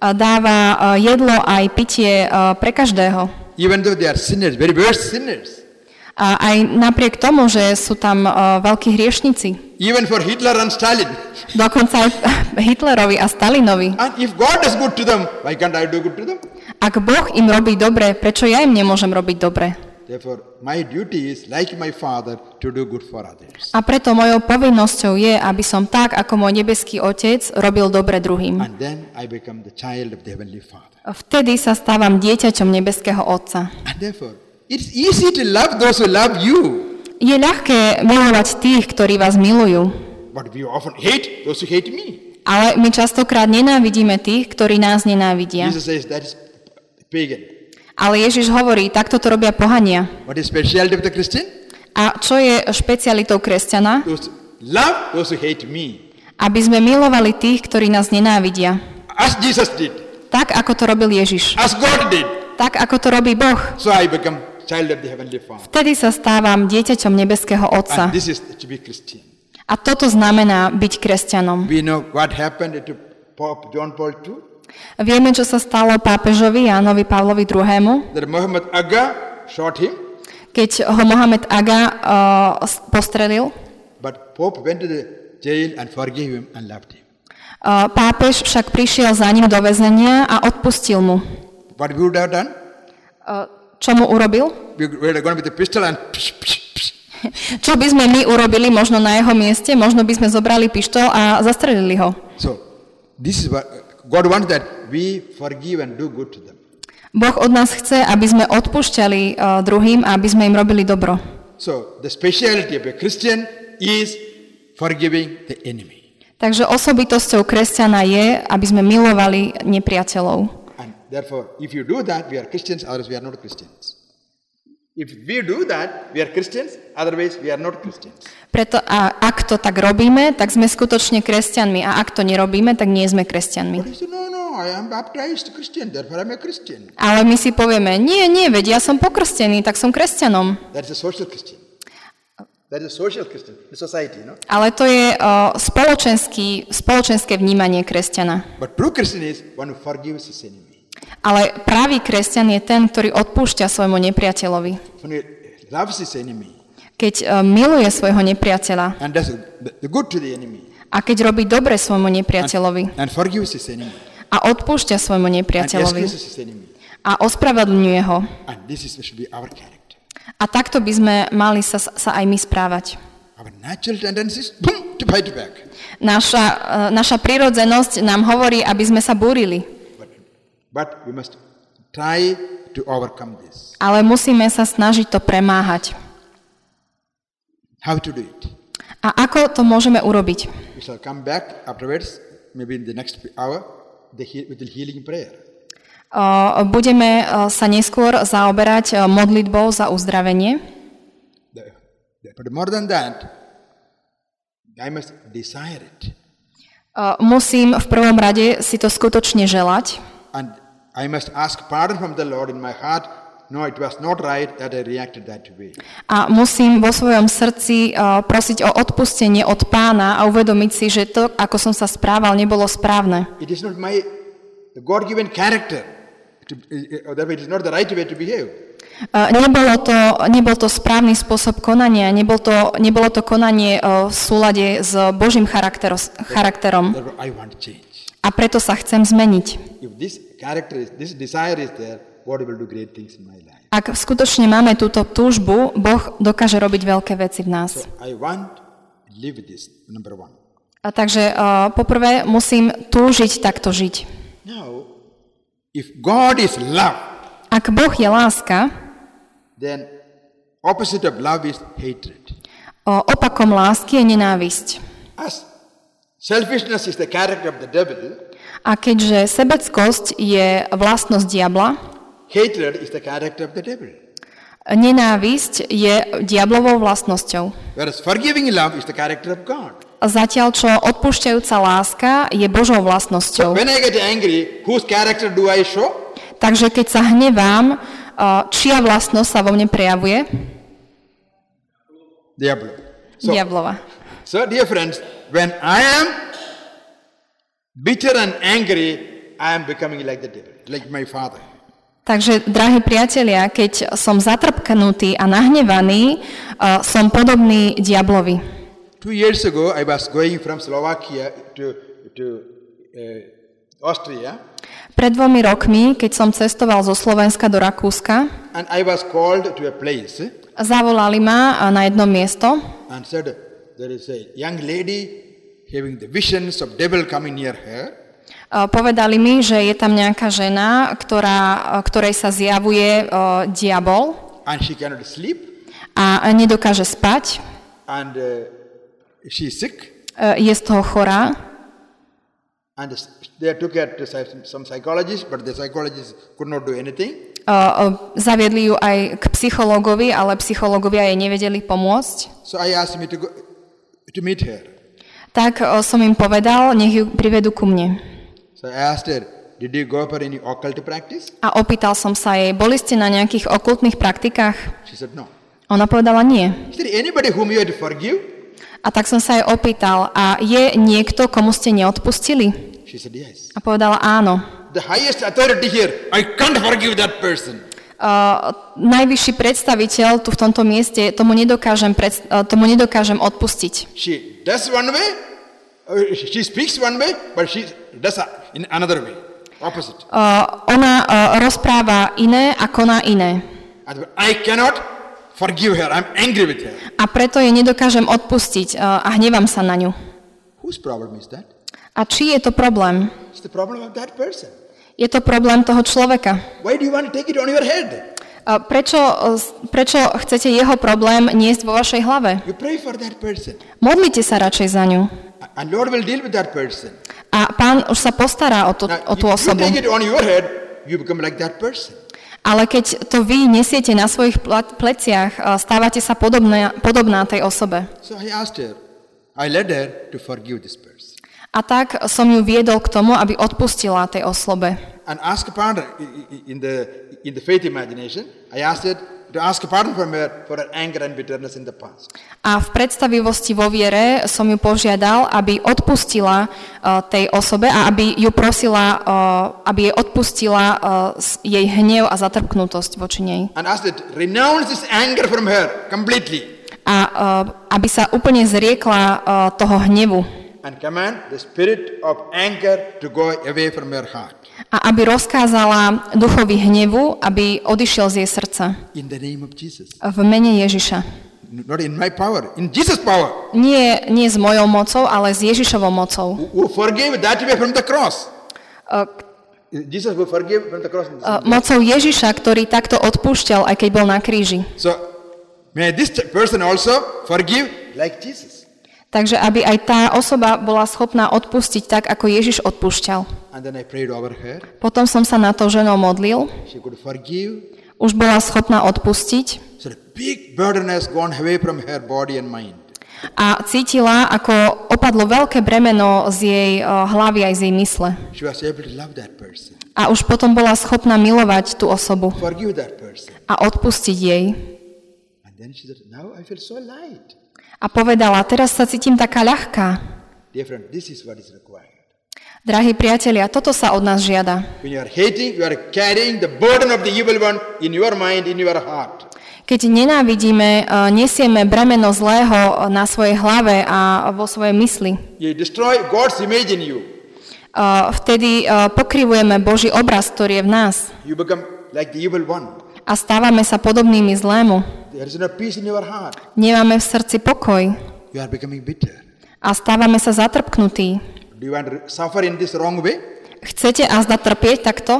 Dáva jedlo aj pitie pre každého. Even though they are sinners, very worst sinners. A aj napriek tomu, že sú tam veľkí hriešnici. Even for Hitler and Stalin. Dokonca aj Hitlerovi a Stalinovi. And if God is good to them, why can't I do good to them? Ak Boh im robí dobre, prečo ja im nemôžem robiť dobre? Therefore, my duty is, like my Father, to do good for others. A preto mojou povinnosťou je, aby som tak, ako môj nebeský Otec, robil dobre druhým. And then I become the child of the Heavenly Father. Vtedy sa stávam dieťaťom nebeského Otca. And therefore, it's easy to love those who love you. Je ľahké milovať tých, ktorí vás milujú. But we often hate those who hate me. Ale my častokrát nenávidíme tých, ktorí nás nenávidia. Jesus says that is pagan. Ale Ježiš hovorí, takto to robia pohania. What is speciality of the Christian? A čo je špecialitou kresťana? Love those who hate me. Aby sme milovali tých, ktorí nás nenávidia. As Jesus did. Tak, ako to robil Ježiš. As God did. Tak, ako to robí Boh. So I become child of the Heavenly Father. Vtedy sa stávam dieťaťom nebeského Otca. And this is to be Christian. A toto znamená byť kresťanom. We know what happened to Pope John Paul II. Vieme, čo sa stalo pápežovi Jánovi Pavlovi II. That Muhammad Aga shot him. Keď ho Mohamed Aga postrelil. But Pope went to the jail and forgave him and loved him. Pápež však prišiel za ním do väzenia a odpustil mu. What we would have done? Čo mu urobil? We were going with the pistol and psh, psh, psh. Čo by sme my urobili možno na jeho mieste? Možno by sme zobrali pištol a zastrelili ho. So, this is what God wants, that we forgive and do good to them. Boh od nás chce, aby sme odpúšťali druhým a aby sme im robili dobro. So, the speciality of a Christian is forgiving the enemy. Takže osobitosťou kresťana je, aby sme milovali nepriateľov. And therefore, if you do that, we are Christians, otherwise we are not Christians. If we do that, we are Christians, otherwise we are not Christians. Preto ak to tak robíme, tak sme skutočne kresťanmi, a ak to nerobíme, tak nie sme kresťanmi. But he said, no, I am baptized Christian, therefore I am a Christian. Ale my si povieme, nie, veď ja som pokrstený, tak som kresťanom. That is a social Christian. That is a social Christian, the society, no? Ale to je spoločenské vnímanie kresťana. But true Christian is one who forgives his enemy. Ale pravý kresťan je ten, ktorý odpúšťa svojmu nepriateľovi. When he loves his enemy. Keď miluje svojho nepriateľa. And does the good to the enemy. A keď robí dobre svojmu nepriateľovi. And forgives his enemy. A odpúšťa svojmu nepriateľovi. And excuses his enemy. A ospravedlňuje ho. And this should be our character. A takto by sme mali sa aj my správať. Our natural tendency is boom, to fight back. Naša prirodzenosť nám hovorí, aby sme sa búrili. But we must try to overcome this. Ale musíme sa snažiť to premáhať. How to do it? A ako to môžeme urobiť? We shall come back afterwards, maybe in the next hour, with the healing prayer. Budeme sa neskôr zaoberať modlitbou za uzdravenie. But more than that, I must desire it. Musím v prvom rade si to skutočne želať. And I must ask pardon from the Lord in my heart. No, it was not right that I reacted that way. A musím vo svojom srdci prosiť o odpustenie od Pána a uvedomiť si, že to, ako som sa správal, nebolo správne. It is not my God-given character. That way it is not the right way to behave. Nebol to správny spôsob konania, nebolo to konanie v súlade s Božím charakterom. I want change. A preto sa chcem zmeniť. If this desire is there, God will do great things in my life. Ak skutočne máme túto túžbu, Boh dokáže robiť veľké veci v nás. So I want to live this, number one. A takže poprvé musím túžiť takto žiť. Now, if God is love, ak Boh je láska, then opposite of love is hatred. Opakom lásky je nenávisť. As selfishness is the character of the devil, a keďže sebeckosť je vlastnosť diabla, hatred is the character of the devil. Nenávisť je diablovou vlastnosťou. Whereas forgiving love is the character of God. zatiaľ čo odpúšťajúca láska je Božou vlastnosťou. When I get angry, whose character do I show? Takže keď sa hnevám, čia vlastnosť sa vo mne prejavuje? Diablova. So, dear friends, when I am bitter and angry, I am becoming like the devil, like my father. Takže, drahí priatelia, keď som zatrpknutý a nahnevaný, som podobný diablovi. 2 years ago, I was going from Slovakia to Austria. Pred 2 rokmi, keď som cestoval zo Slovenska do Rakúska, and I was called to a place. Zavolali ma na jedno miesto. And said, there is a young lady having the visions of devil coming near her. Povedali mi, že je tam nejaká žena, ktorej sa zjavuje diabol. And she cannot sleep. A nedokáže spať. And she is sick. Je z toho chorá. And they took her to some psychologists, but the psychologists could not do anything. Zaviedli ju aj k psychológovi, ale psychológovia jej nevedeli pomôcť. So I asked him to meet her. Tak som im povedal, nech ju privedú ku mne. So I asked her, did you go for any occult practice? A opýtal som sa jej, boli ste na nejakých okultných praktikách? She said no. Ona povedala nie. Is there anybody whom you had to forgive? A tak som sa jej opýtal, a je niekto, komu ste neodpustili? She said yes. A povedala áno. The highest authority here, I can't forgive that person. Najvyšší predstaviteľ tu v tomto mieste, tomu nedokážem odpustiť. She does one way, she speaks one way, but she does in another way, opposite. Ona rozpráva iné a koná iné. I cannot forgive her, I'm angry with her. A preto jej nedokážem odpustiť a hnevám sa na ňu. Whose problem is that? A či je to problém? It's the problem of that person. Je to problém toho človeka. Why do you want to take it on your head? Prečo chcete jeho problém niesť vo vašej hlave? You pray for that person. Modlite sa radšej za ňu. And Lord will deal with that person. A Pán už sa postará o tú osobu. You take it on your head, you become like that person. Ale keď to vy nesiete na svojich pleciach, stávate sa podobná tej osobe. So I led her to forgive this person. A tak som ju viedol k tomu, aby odpustila tej osobe. And ask pardon in the faith imagination. I asked her to ask pardon from her for her anger and bitterness in the past. A v predstavivosti vo viere som ju požiadal, aby odpustila tej osobe a aby ju prosila, aby jej odpustila jej hnev a zatrpknutosť voči nej. And asked her to renounce this anger from her completely. A aby sa úplne zriekla toho hnevu. And command the spirit of anger to go away from her heart. A aby rozkázala duchovi hnevu, aby odišiel z jej srdca. In the name of Jesus. V mene Ježiša. Not in my power, in Jesus' power. Nie s mojou mocou, ale s Ježišovou mocou. Who forgave that way from the cross. Jesus will forgive from the cross. Mocou Ježiša, ktorý takto odpúšťal, aj keď bol na kríži. So, may this person also forgive like Jesus. Takže aby aj tá osoba bola schopná odpustiť tak, ako Ježiš odpúšťal. And then I prayed over her. Potom som sa na to ženou modlil. She could forgive. Už bola schopná odpustiť. So the big burden has gone away from her body and mind. A cítila, ako opadlo veľké bremeno z jej hlavy aj z jej mysle. She was able to love that person. A už potom bola schopná milovať tú osobu. Forgive that person. A odpustiť jej. And then she said, now I feel so light. A povedala, teraz sa cítim taká ľahká. Dear friend, this is what is required. Drahí priatelia, toto sa od nás žiada. When you are hating, you are carrying the burden of the evil one in your mind, in your heart. Keď nenávidíme, nesieme bremeno zlého na svojej hlave a vo svojej mysli. You destroy God's image in you. Vtedy pokrivujeme Boží obraz, ktorý je v nás. You become like the evil one. A stávame sa podobnými zlému. There is no peace in your heart. Nemáme v srdci pokoj. You are becoming bitter. A stávame sa zatrpknutí. Do you want to suffer in this wrong way? Chcete azda trpieť takto?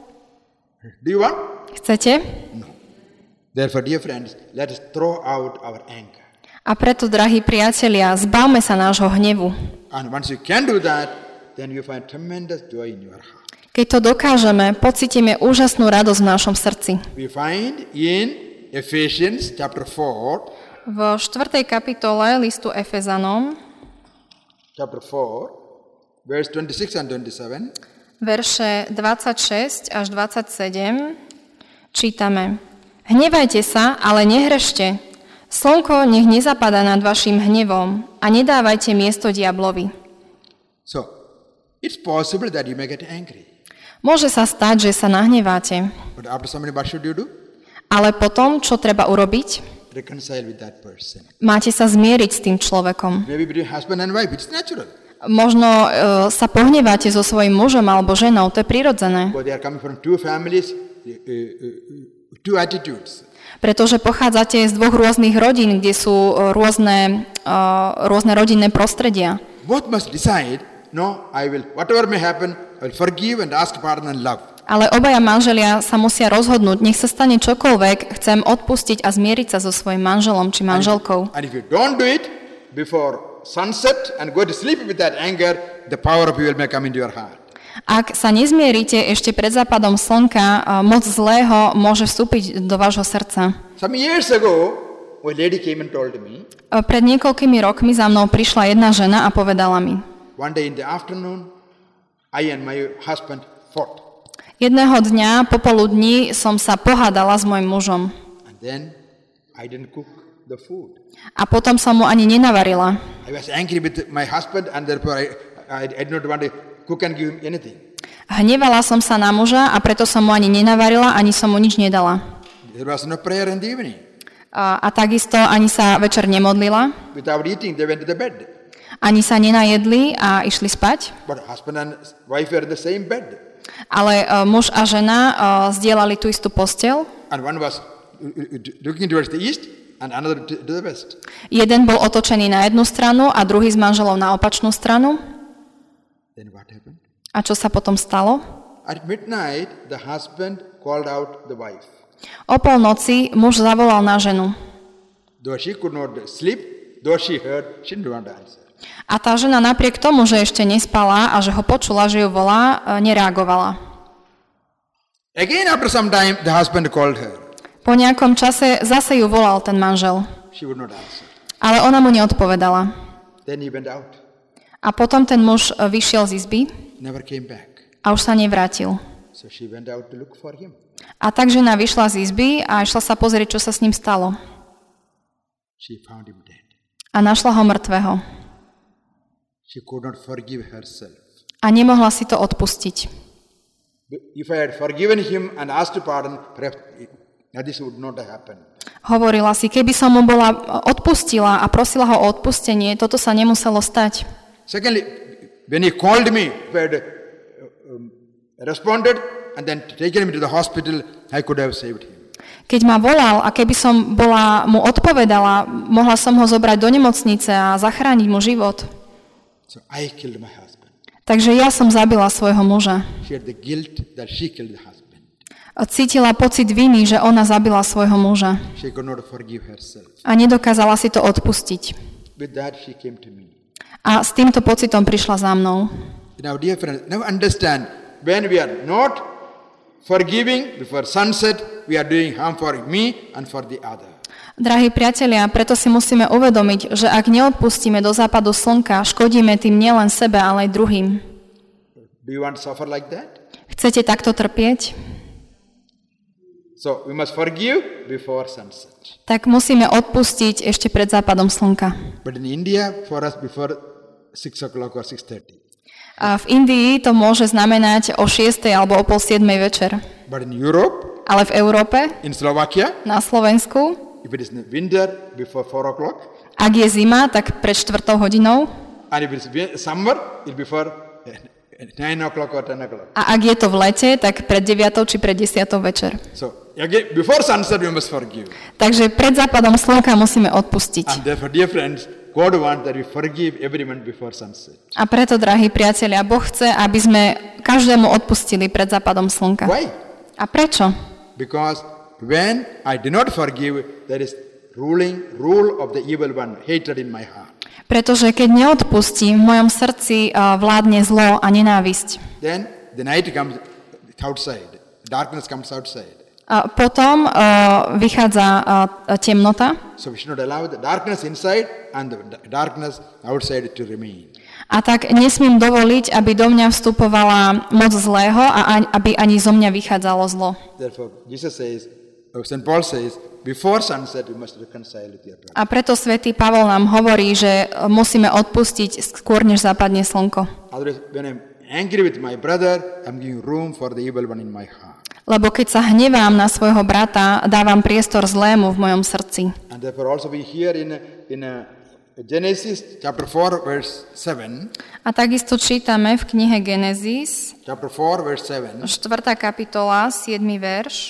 Do you want? Chcete? No. Therefore, dear friends, let us throw out our anger. A preto, drahí priatelia, zbavme sa nášho hnevu. And once you can do that, then you find tremendous joy in your heart. Keď to dokážeme, pocítime úžasnú radosť v našom srdci. We find in Ephesians chapter 4. V 4. kapitole listu Efezanom chapter 4, verse 26 and 27. Verše 26 až 27 čítame. Hnevajte sa, ale nehrešte. Slnko nech nezapadá nad vašim hnevom a nedávajte miesto diablovi. So, it's possible that you may get angry. Môže sa stať, že sa nahneváte. But after some minutes, what should you do? Ale potom, čo treba urobiť? Reconcile with that person. Máte sa zmieriť s tým človekom. Maybe between husband and wife, it's natural. Možno sa pohneváte so svojím mužom alebo ženou, to je prirodzené. Because they are coming from two families, two attitudes. Pretože pochádzate z dvoch rôznych rodín, kde sú rôzne rodinné prostredia. Both must decide, no, I will, whatever may happen, I will forgive and ask pardon and love. Ale obaja manželia sa musia rozhodnúť, nech sa stane čokoľvek, chcem odpustiť a zmieriť sa so svojím manželom či manželkou. And if you don't do it before sunset and go to sleep with that anger, the power of evil may come into your heart. Ak sa nezmierite ešte pred západom slnka, moc zlého môže vstúpiť do vášho srdca. Some years ago, a lady came and told me, Pred niekoľkými rokmi za mnou prišla jedna žena a povedala mi, one day in the afternoon, I and my husband fought. jedného dňa popoludní som sa pohádala s mojim mužom. And then I didn't cook the food. A potom som mu ani nenavarila. I was angry with my husband and therefore I did not want to cook and give him anything. Hnevala som sa na muža a preto som mu ani nenavarila, ani som mu nič nedala. There was no prayer in the evening. A takisto ani sa večer nemodlila, Without eating, they went to the bed. ani sa nenajedli a išli spať. But husband and wife were in the same bed. Ale muž a žena zdieľali tú istú posteľ. And one was looking towards the east and another to the west. Jeden bol otočený na jednu stranu a druhý s manželom na opačnú stranu. Then what happened? A čo sa potom stalo? At midnight, the husband called out the wife. O polnoci muž zavolal na ženu. Though she could not sleep, though she heard, she didn't want to answer. A tá žena napriek tomu, že ešte nespala a že ho počula, že ju volá, nereagovala. Again, after some time, the husband called her. Po nejakom čase zase ju volal ten manžel. She would not answer. Ale ona mu neodpovedala. Then he went out, A potom ten muž vyšiel z izby never came back. a už sa nevrátil. So she went out to look for him. A tak žena vyšla z izby a išla sa pozrieť, čo sa s ním stalo. She found him dead. A našla ho mŕtvého. She could not forgive herself. A nemohla si to odpustiť. If I had forgiven him and asked pardon, perhaps this would not have happened. Hovorila si, keby som mu bola odpustila a prosila ho o odpustenie, toto sa nemuselo stať. Secondly, when he called me, if I had responded and then taken him to the hospital, I could have saved him. Keď ma volal a keby som mu odpovedala, mohla som ho zobrať do nemocnice a zachrániť mu život. So I killed my husband. Takže ja som zabila svojho muža. She had the guilt that she killed the husband. Cítila pocit viny, že ona zabila svojho muža. She could not forgive herself. A nedokázala si to odpustiť. With that, she came to me. A s týmto pocitom prišla za mnou. Now, dear friends, now understand, when we are not forgiving before sunset, we are doing harm for me and for the other. Drahí priatelia, preto si musíme uvedomiť, že ak neodpustíme do západu slnka, škodíme tým nielen sebe, ale aj druhým. Do you want to suffer like that? Chcete takto trpieť? So, we must forgive before sunset. Tak musíme odpustiť ešte pred západom slnka. But in India, for us, before 6 o'clock or 6:30. A v Indii to môže znamenať o 6. alebo o 6:30 večer. But in Europe, Ale v Európe, in Slovakia, na Slovensku, if it is in winter, before 4 o'clock, ak je zima, tak pred 4. hodinou. and if it is summer, it will be for 9 o'clock or 10 o'clock. A ak je to v lete, tak pred 9. či pred 10. večer. So, again, before sunset, we must forgive. Takže pred západom slnka musíme odpustiť. And therefore, dear friends, God wants that we forgive everyone before sunset. A preto, drahí priatelia, Boh chce, aby sme každému odpustili pred západom slnka. Why? A prečo? Because when I do not forgive, there is rule of the evil one, hatred in my heart. Pretože keď neodpustím, v mojom srdci vládne zlo a nenávisť. Then the night comes outside, darkness comes outside. A potom vychádza temnota. So we should not allow the darkness inside and the darkness outside to remain. A tak nesmiem dovoliť, aby do mňa vstupovala moc zlého a aby ani zo mňa vychádzalo zlo. Therefore, Jesus says, St. Paul says, before sunset, you must reconcile with your brother. A preto svätý Pavol nám hovorí, že musíme odpustiť skôr, než zapadne slnko. Otherwise, when I'm angry with my brother, I'm giving room for the evil one in my heart. Lebo keď sa hnevám na svojho brata, dávam priestor zlému v mojom srdci. And therefore also we hear in Genesis chapter 4 verse 7. A takisto čítame v knihe Genesis, Chapter 4 verse 7. 4. kapitola, 7. verš.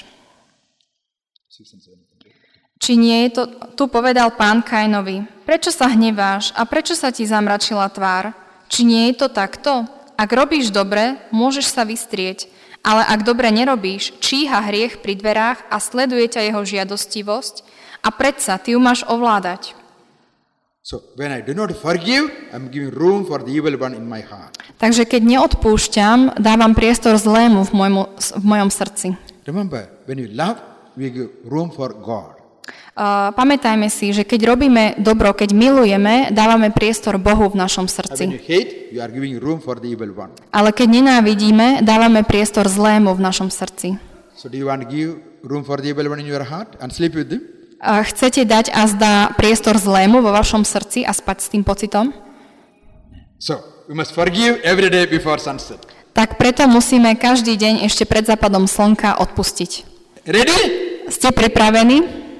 Či nie je to, tu povedal Pán Kainovi, prečo sa hneváš a prečo sa ti zamračila tvár? Či nie je to takto? Ak robíš dobre, môžeš sa vystrieť, ale ak dobre nerobíš, číha hriech pri dverách a sleduje ťa jeho žiadostivosť a predsa ty ju máš ovládať. So when I do not forgive, I'm giving room for the evil one in my heart. Takže keď neodpúšťam, dávam priestor zlému v mojom srdci. Remember, when you love, we give room for God. Pamätajme si, že keď robíme dobro, keď milujeme, dávame priestor Bohu v našom srdci. When you hate, you are giving room for the evil one. Ale keď nenávidíme, dávame priestor zlému v našom srdci. So do you want to give room for the evil one in your heart and sleep with him? Chcete dať azda priestor zlému vo vašom srdci a spať s tým pocitom? So, we must forgive every day before sunset. Tak preto musíme každý deň ešte pred západom slnka odpustiť. Ready? Ste pripravení?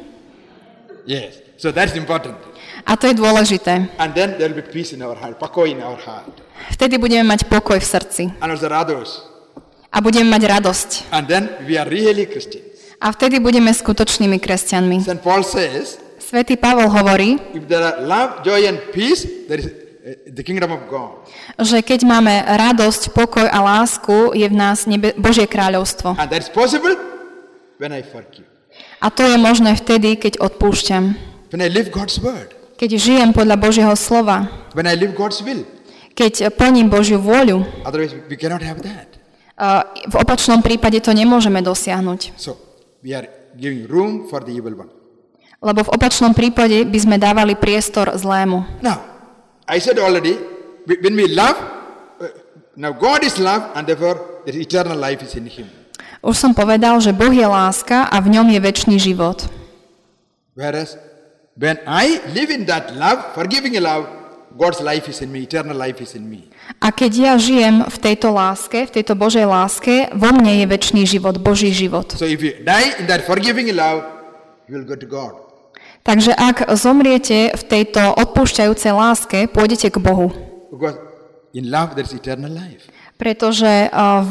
Yes. So that's important. A to je dôležité. And then there will be peace in our heart, pako in our heart. Vtedy budeme mať pokoj v srdci. And also others. A budeme mať radosť. And then we are really Christians. A vtedy budeme skutočnými kresťanmi. St. Paul says, Svätý Pavol hovorí, if there are love, joy and peace, there is the kingdom of God. Že keď máme radosť, pokoj a lásku, je v nás Božie kráľovstvo. And that is possible when I forgive. A to je možné vtedy, keď odpúšťam. When I live God's word. Keď žijem podľa Božieho slova. When I live God's will. Keď plním Božiu vôľu. Otherwise we cannot have that. V opačnom prípade to nemôžeme dosiahnuť. So we are giving room for the evil one. Lebo v opačnom prípade by sme dávali priestor zlému. Now, I said already, when we love, now God is love and therefore the eternal life is in Him. Už som povedal, že Boh je láska a v ňom je večný život. Whereas, when I live in that love, forgiving love, God's life is in me, eternal life is in me. A keď ja žijem v tejto láske, v tejto Božej láske, vo mne je večný život, Boží život. So if you die in that forgiving love, you will go to God. Takže ak zomriete v tejto odpúšťajúcej láske, pôjdete k Bohu. Because in love there is eternal life. Pretože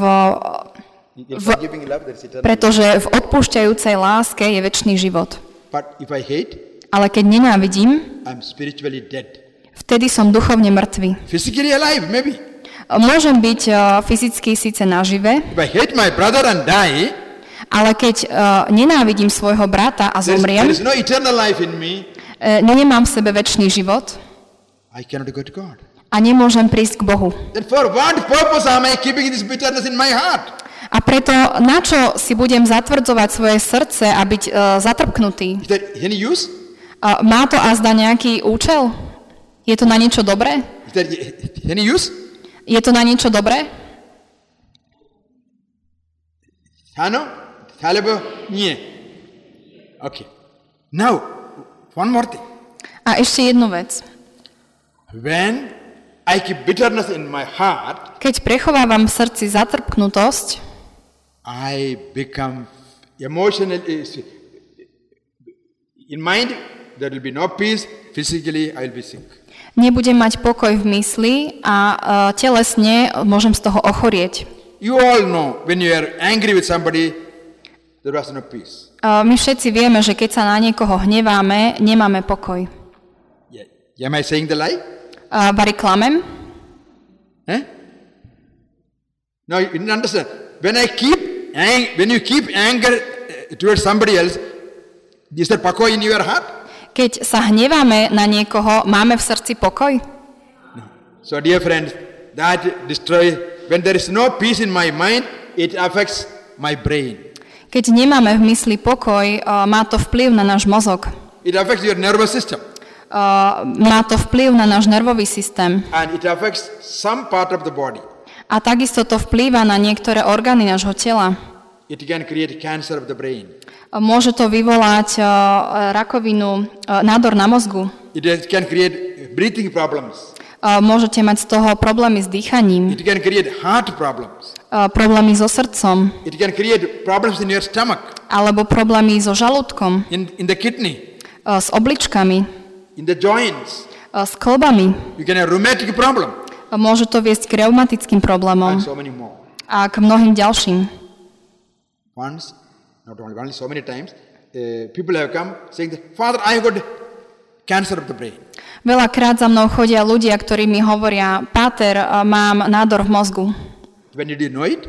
v odpúšťajúcej láske je večný život. But if I hate, ale keď nenávidím, I'm spiritually dead. Vtedy som duchovne mŕtvy. Physically alive, maybe. Môžem byť fyzicky síce nažive, if I hate my brother and die, ale keď nenávidím svojho brata a zomriem, there is no eternal life in me, nemám v sebe večný život, I cannot go to God. A nemôžem prísť k Bohu. Then for what purpose am I keeping this bitterness in my heart? A preto na čo si budem zatvrdzovať svoje srdce a byť zatrpknutý? Is there any use? Má to azda nejaký účel? Je to na niečo dobré? Is there any use? Je to na niečo dobré? Áno? Alebo nie? Okay. Now, one more thing. A ešte jednu vec. When I keep bitterness in my heart, keď prechovávam v srdci zatrpknutosť, I become emotionally, in mind there will be no peace, physically I will be sick. Nebudem mať pokoj v mysli a telesne môžem z toho ochorieť. You all know when you are angry with somebody, there was no peace. My všetci vieme, že keď sa na niekoho hneváme, nemáme pokoj. Yeah. Am I saying the lie? Bari klamem? No, you didn't understand. When you keep anger towards somebody else, is there pako in your heart? Keď sa hneváme na niekoho, máme v srdci pokoj? No. So dear friends, that destroys, when there is no peace in my mind, it affects my brain. Keď nemáme v mysli pokoj, má to vplyv na náš mozog. It affects your nervous system. Má to vplyv na náš nervový systém. And it affects some part of the body. A takisto to vplýva na niektoré orgány nášho tela. It can create cancer of the brain. Môže to vyvolať rakovinu, nádor na mozgu. It can create breathing problems. Môžete mať z toho problémy s dýchaním. It can create heart problems. Problémy so srdcom. It can create problems in your stomach. Alebo problémy so žalúdkom. In the kidney. S obličkami. In the joints. S klbami. You can have rheumatic problem. Môže to viesť k reumatickým problémom. And so many more. A k mnohým ďalším. Once, not only so many times, people have come saying that, Father, I have got cancer of the brain. Veľakrát za mnou chodia ľudia, ktorí mi hovoria, Páter, mám nádor v mozgu. When did you know it?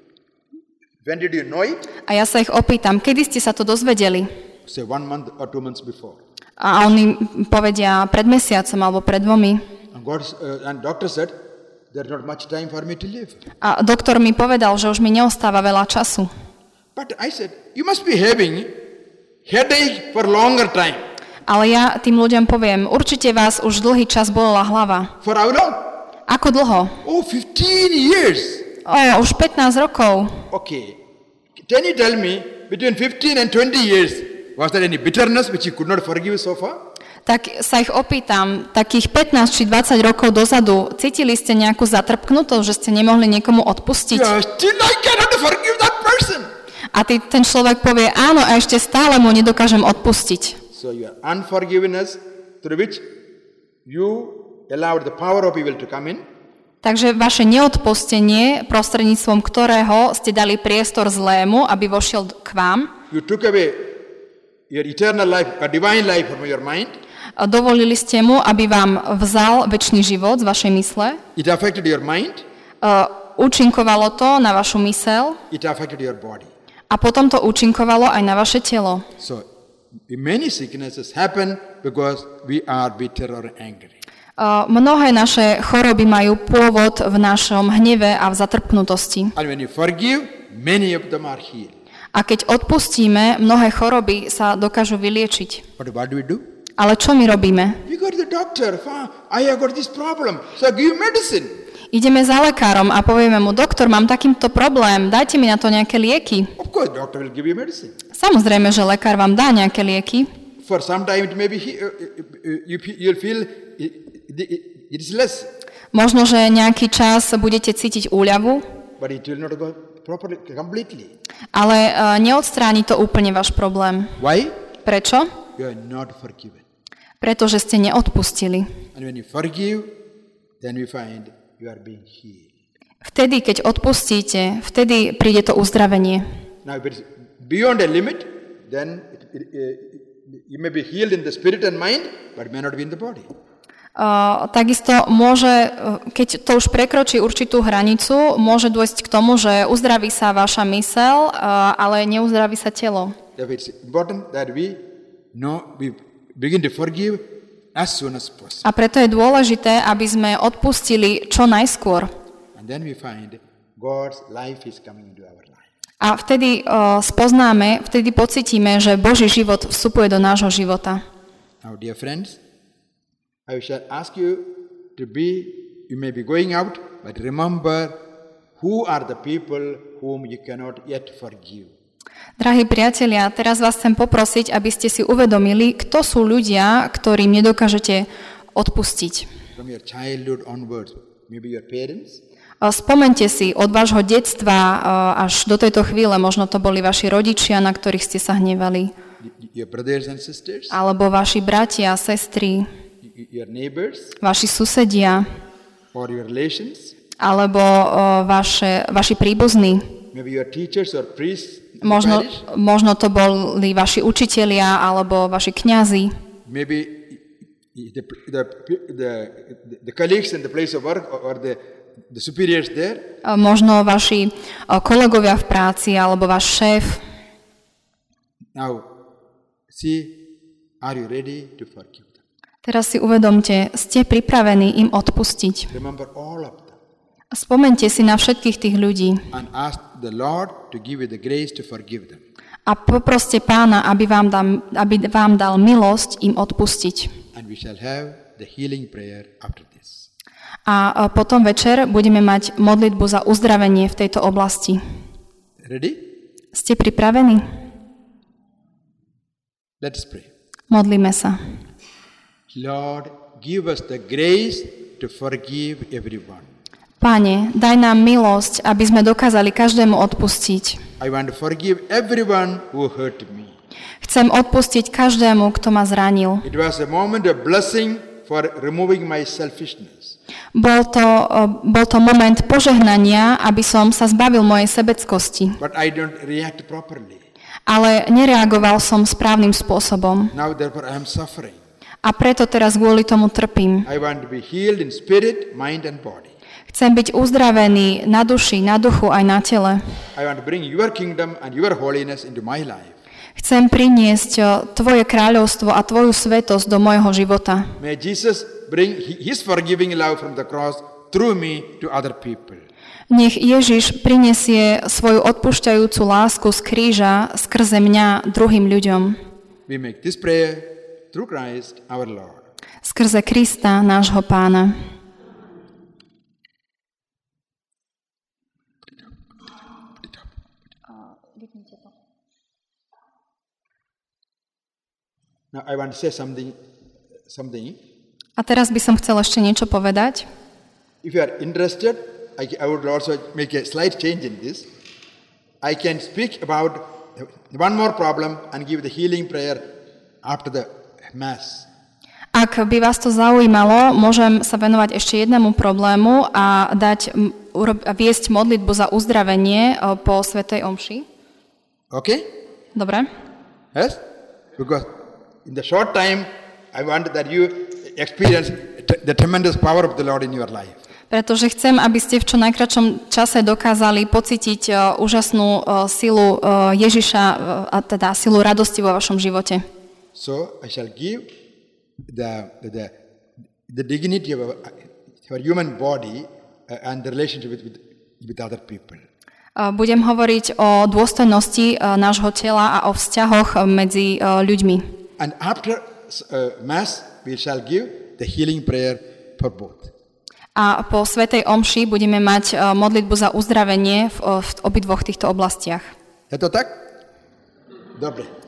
When did you know it? A ja sa ich opýtam, kedy ste sa to dozvedeli? Say 1 month or 2 months before. A oni povedia pred mesiacom alebo pred 2. And doctor said, there's not much time for me to live. A doktor mi povedal, že už mi neostáva veľa času. But I said, you must be having headache for longer time. Ale ja tým ľuďom poviem, určite vás už dlhý čas bolela hlava. For how long? Ako dlho? Oh, 15 years. Už 15 rokov. Okay. Can you tell me, between 15 and 20 years, was there any bitterness which you could not forgive so far? Tak sa ich opýtam, takých 15 či 20 rokov dozadu, cítili ste nejakú zatrpknutosť, že ste nemohli niekomu odpustiť? Yeah, still I cannot forgive that person. A ten človek povie, áno, a ešte stále mu nedokážem odpustiť. So your unforgiveness, through which you allowed the power of evil to come in. Takže vaše neodpustenie, prostredníctvom ktorého ste dali priestor zlému, aby vošiel k vám. You took away your eternal life, a divine life from your mind. Dovolili ste mu, aby vám vzal večný život z vašej mysle. It affected your mind. Účinkovalo to na vašu myseľ. It affected your body. A potom to účinkovalo aj na vaše telo. So many sicknesses happen because we are bitter or angry. Mnohé naše choroby majú pôvod v našom hneve a v zatrpnutosti. And when you forgive, many of them are healed. A keď odpustíme, mnohé choroby sa dokážu vyliečiť. But what do we do? Ale čo my robíme? We go to the doctor. I have got this problem. So give medicine. Ideme za lekárom a povieme mu, doktor, mám takýmto problém, dajte mi na to nejaké lieky. Of course, doctor will give you medicine. Samozrejme, že lekár vám dá nejaké lieky. For some time it may be you'll feel it is less. Možno, že nejaký čas budete cítiť úľavu. But it will not go properly, completely. Ale neodstráni to úplne váš problém. Why? Prečo? You are not forgiven. Pretože ste neodpustili. And when you forgive, then we find you are being healed. Vtedy, keď odpustíte, vtedy príde to uzdravenie. Now, if it is beyond a limit, then you may be healed in the spirit and mind, but may not be in the body. Takisto môže, keď to už prekročí určitú hranicu, môže dôjsť k tomu, že uzdraví sa vaša myseľ, ale neuzdraví sa telo. It's important that we begin to forgive as soon as possible. A preto je dôležité, aby sme odpustili čo najskôr. And then we find God's life is coming into our life. A vtedy spoznáme, vtedy pocítime, že Boží život vstupuje do nášho života. Now, dear friends, I shall ask you to you may be going out, but remember who are the people whom you cannot yet forgive. Drahí priatelia, teraz vás chcem poprosiť, aby ste si uvedomili, kto sú ľudia, ktorým nedokážete odpustiť. From your childhood onwards, maybe your parents. Spomente si od vášho detstva až do tejto chvíle, možno to boli vaši rodičia, na ktorých ste sa hnevali. Your brothers and sisters. Alebo vaši bratia, sestry. Your neighbors. Vaši susedia. Or your relations. Alebo vaši príbuzní. Maybe your teachers or priests. Možno to boli vaši učitelia alebo vaši kňazi. Maybe the colleagues in the place of work or the superiors there. Možno vaši kolegovia v práci alebo váš šéf. Now, see, are you ready to forgive them? Teraz si uvedomte, ste pripravení im odpustiť. Remember all of them. Spomeňte si na všetkých tých ľudí. And ask the Lord to give you the grace to forgive them. A poproste Pána, aby vám dal milosť im odpustiť. and we shall have the healing prayer after this. A potom večer budeme mať modlitbu za uzdravenie v tejto oblasti. Ready? Ste pripravení? Let us pray. Modlíme sa. Lord, give us the grace to forgive everyone. Páne, daj nám milosť, aby sme dokázali každému odpustiť. I want to forgive everyone who hurt me. Chcem odpustiť každému, kto ma zranil. It was a moment of blessing for removing my selfishness. Bol to moment požehnania, aby som sa zbavil mojej sebeckosti. But I don't react properly. Ale nereagoval som správnym spôsobom. Now therefore I am suffering. A preto teraz kvôli tomu trpím. I want to be healed in spirit, mind and body. Chcem byť uzdravený na duši, na duchu aj na tele. I want to bring your kingdom and your holiness into my life. Chcem priniesť Tvoje kráľovstvo a Tvoju svetosť do môjho života. May Jesus bring his forgiving love from the cross through me to other people. Nech Ježiš prinesie svoju odpúšťajúcu lásku z kríža skrze mňa druhým ľuďom. We make this prayer through Christ our Lord. Skrze Krista, nášho Pána. Now I want to say something. A teraz by som chcel ešte niečo povedať. If you are interested, I would also make a slight change in this. I can speak about one more problem and give the healing prayer after the Mass. Ak by vás to zaujímalo, môžem sa venovať ešte jednému problému a viesť modlitbu za uzdravenie po svätej omši. Okay? Dobre? Yes? Because in the short time, I want that you experience the tremendous power of the Lord in your life. Pretože chcem, aby ste v čo najkratšom čase dokázali pocítiť úžasnú silu Ježiša, a teda silu radosti vo vašom živote. So I shall give the dignity of our human body and the relationship with other people. Budem hovoriť o dôstojnosti nášho tela a o vzťahoch medzi ľuďmi. And after Mass, we shall give the healing prayer for both. A po svätej omši budeme mať modlitbu za uzdravenie v obidvoch týchto oblastiach. Je to tak? Dobre.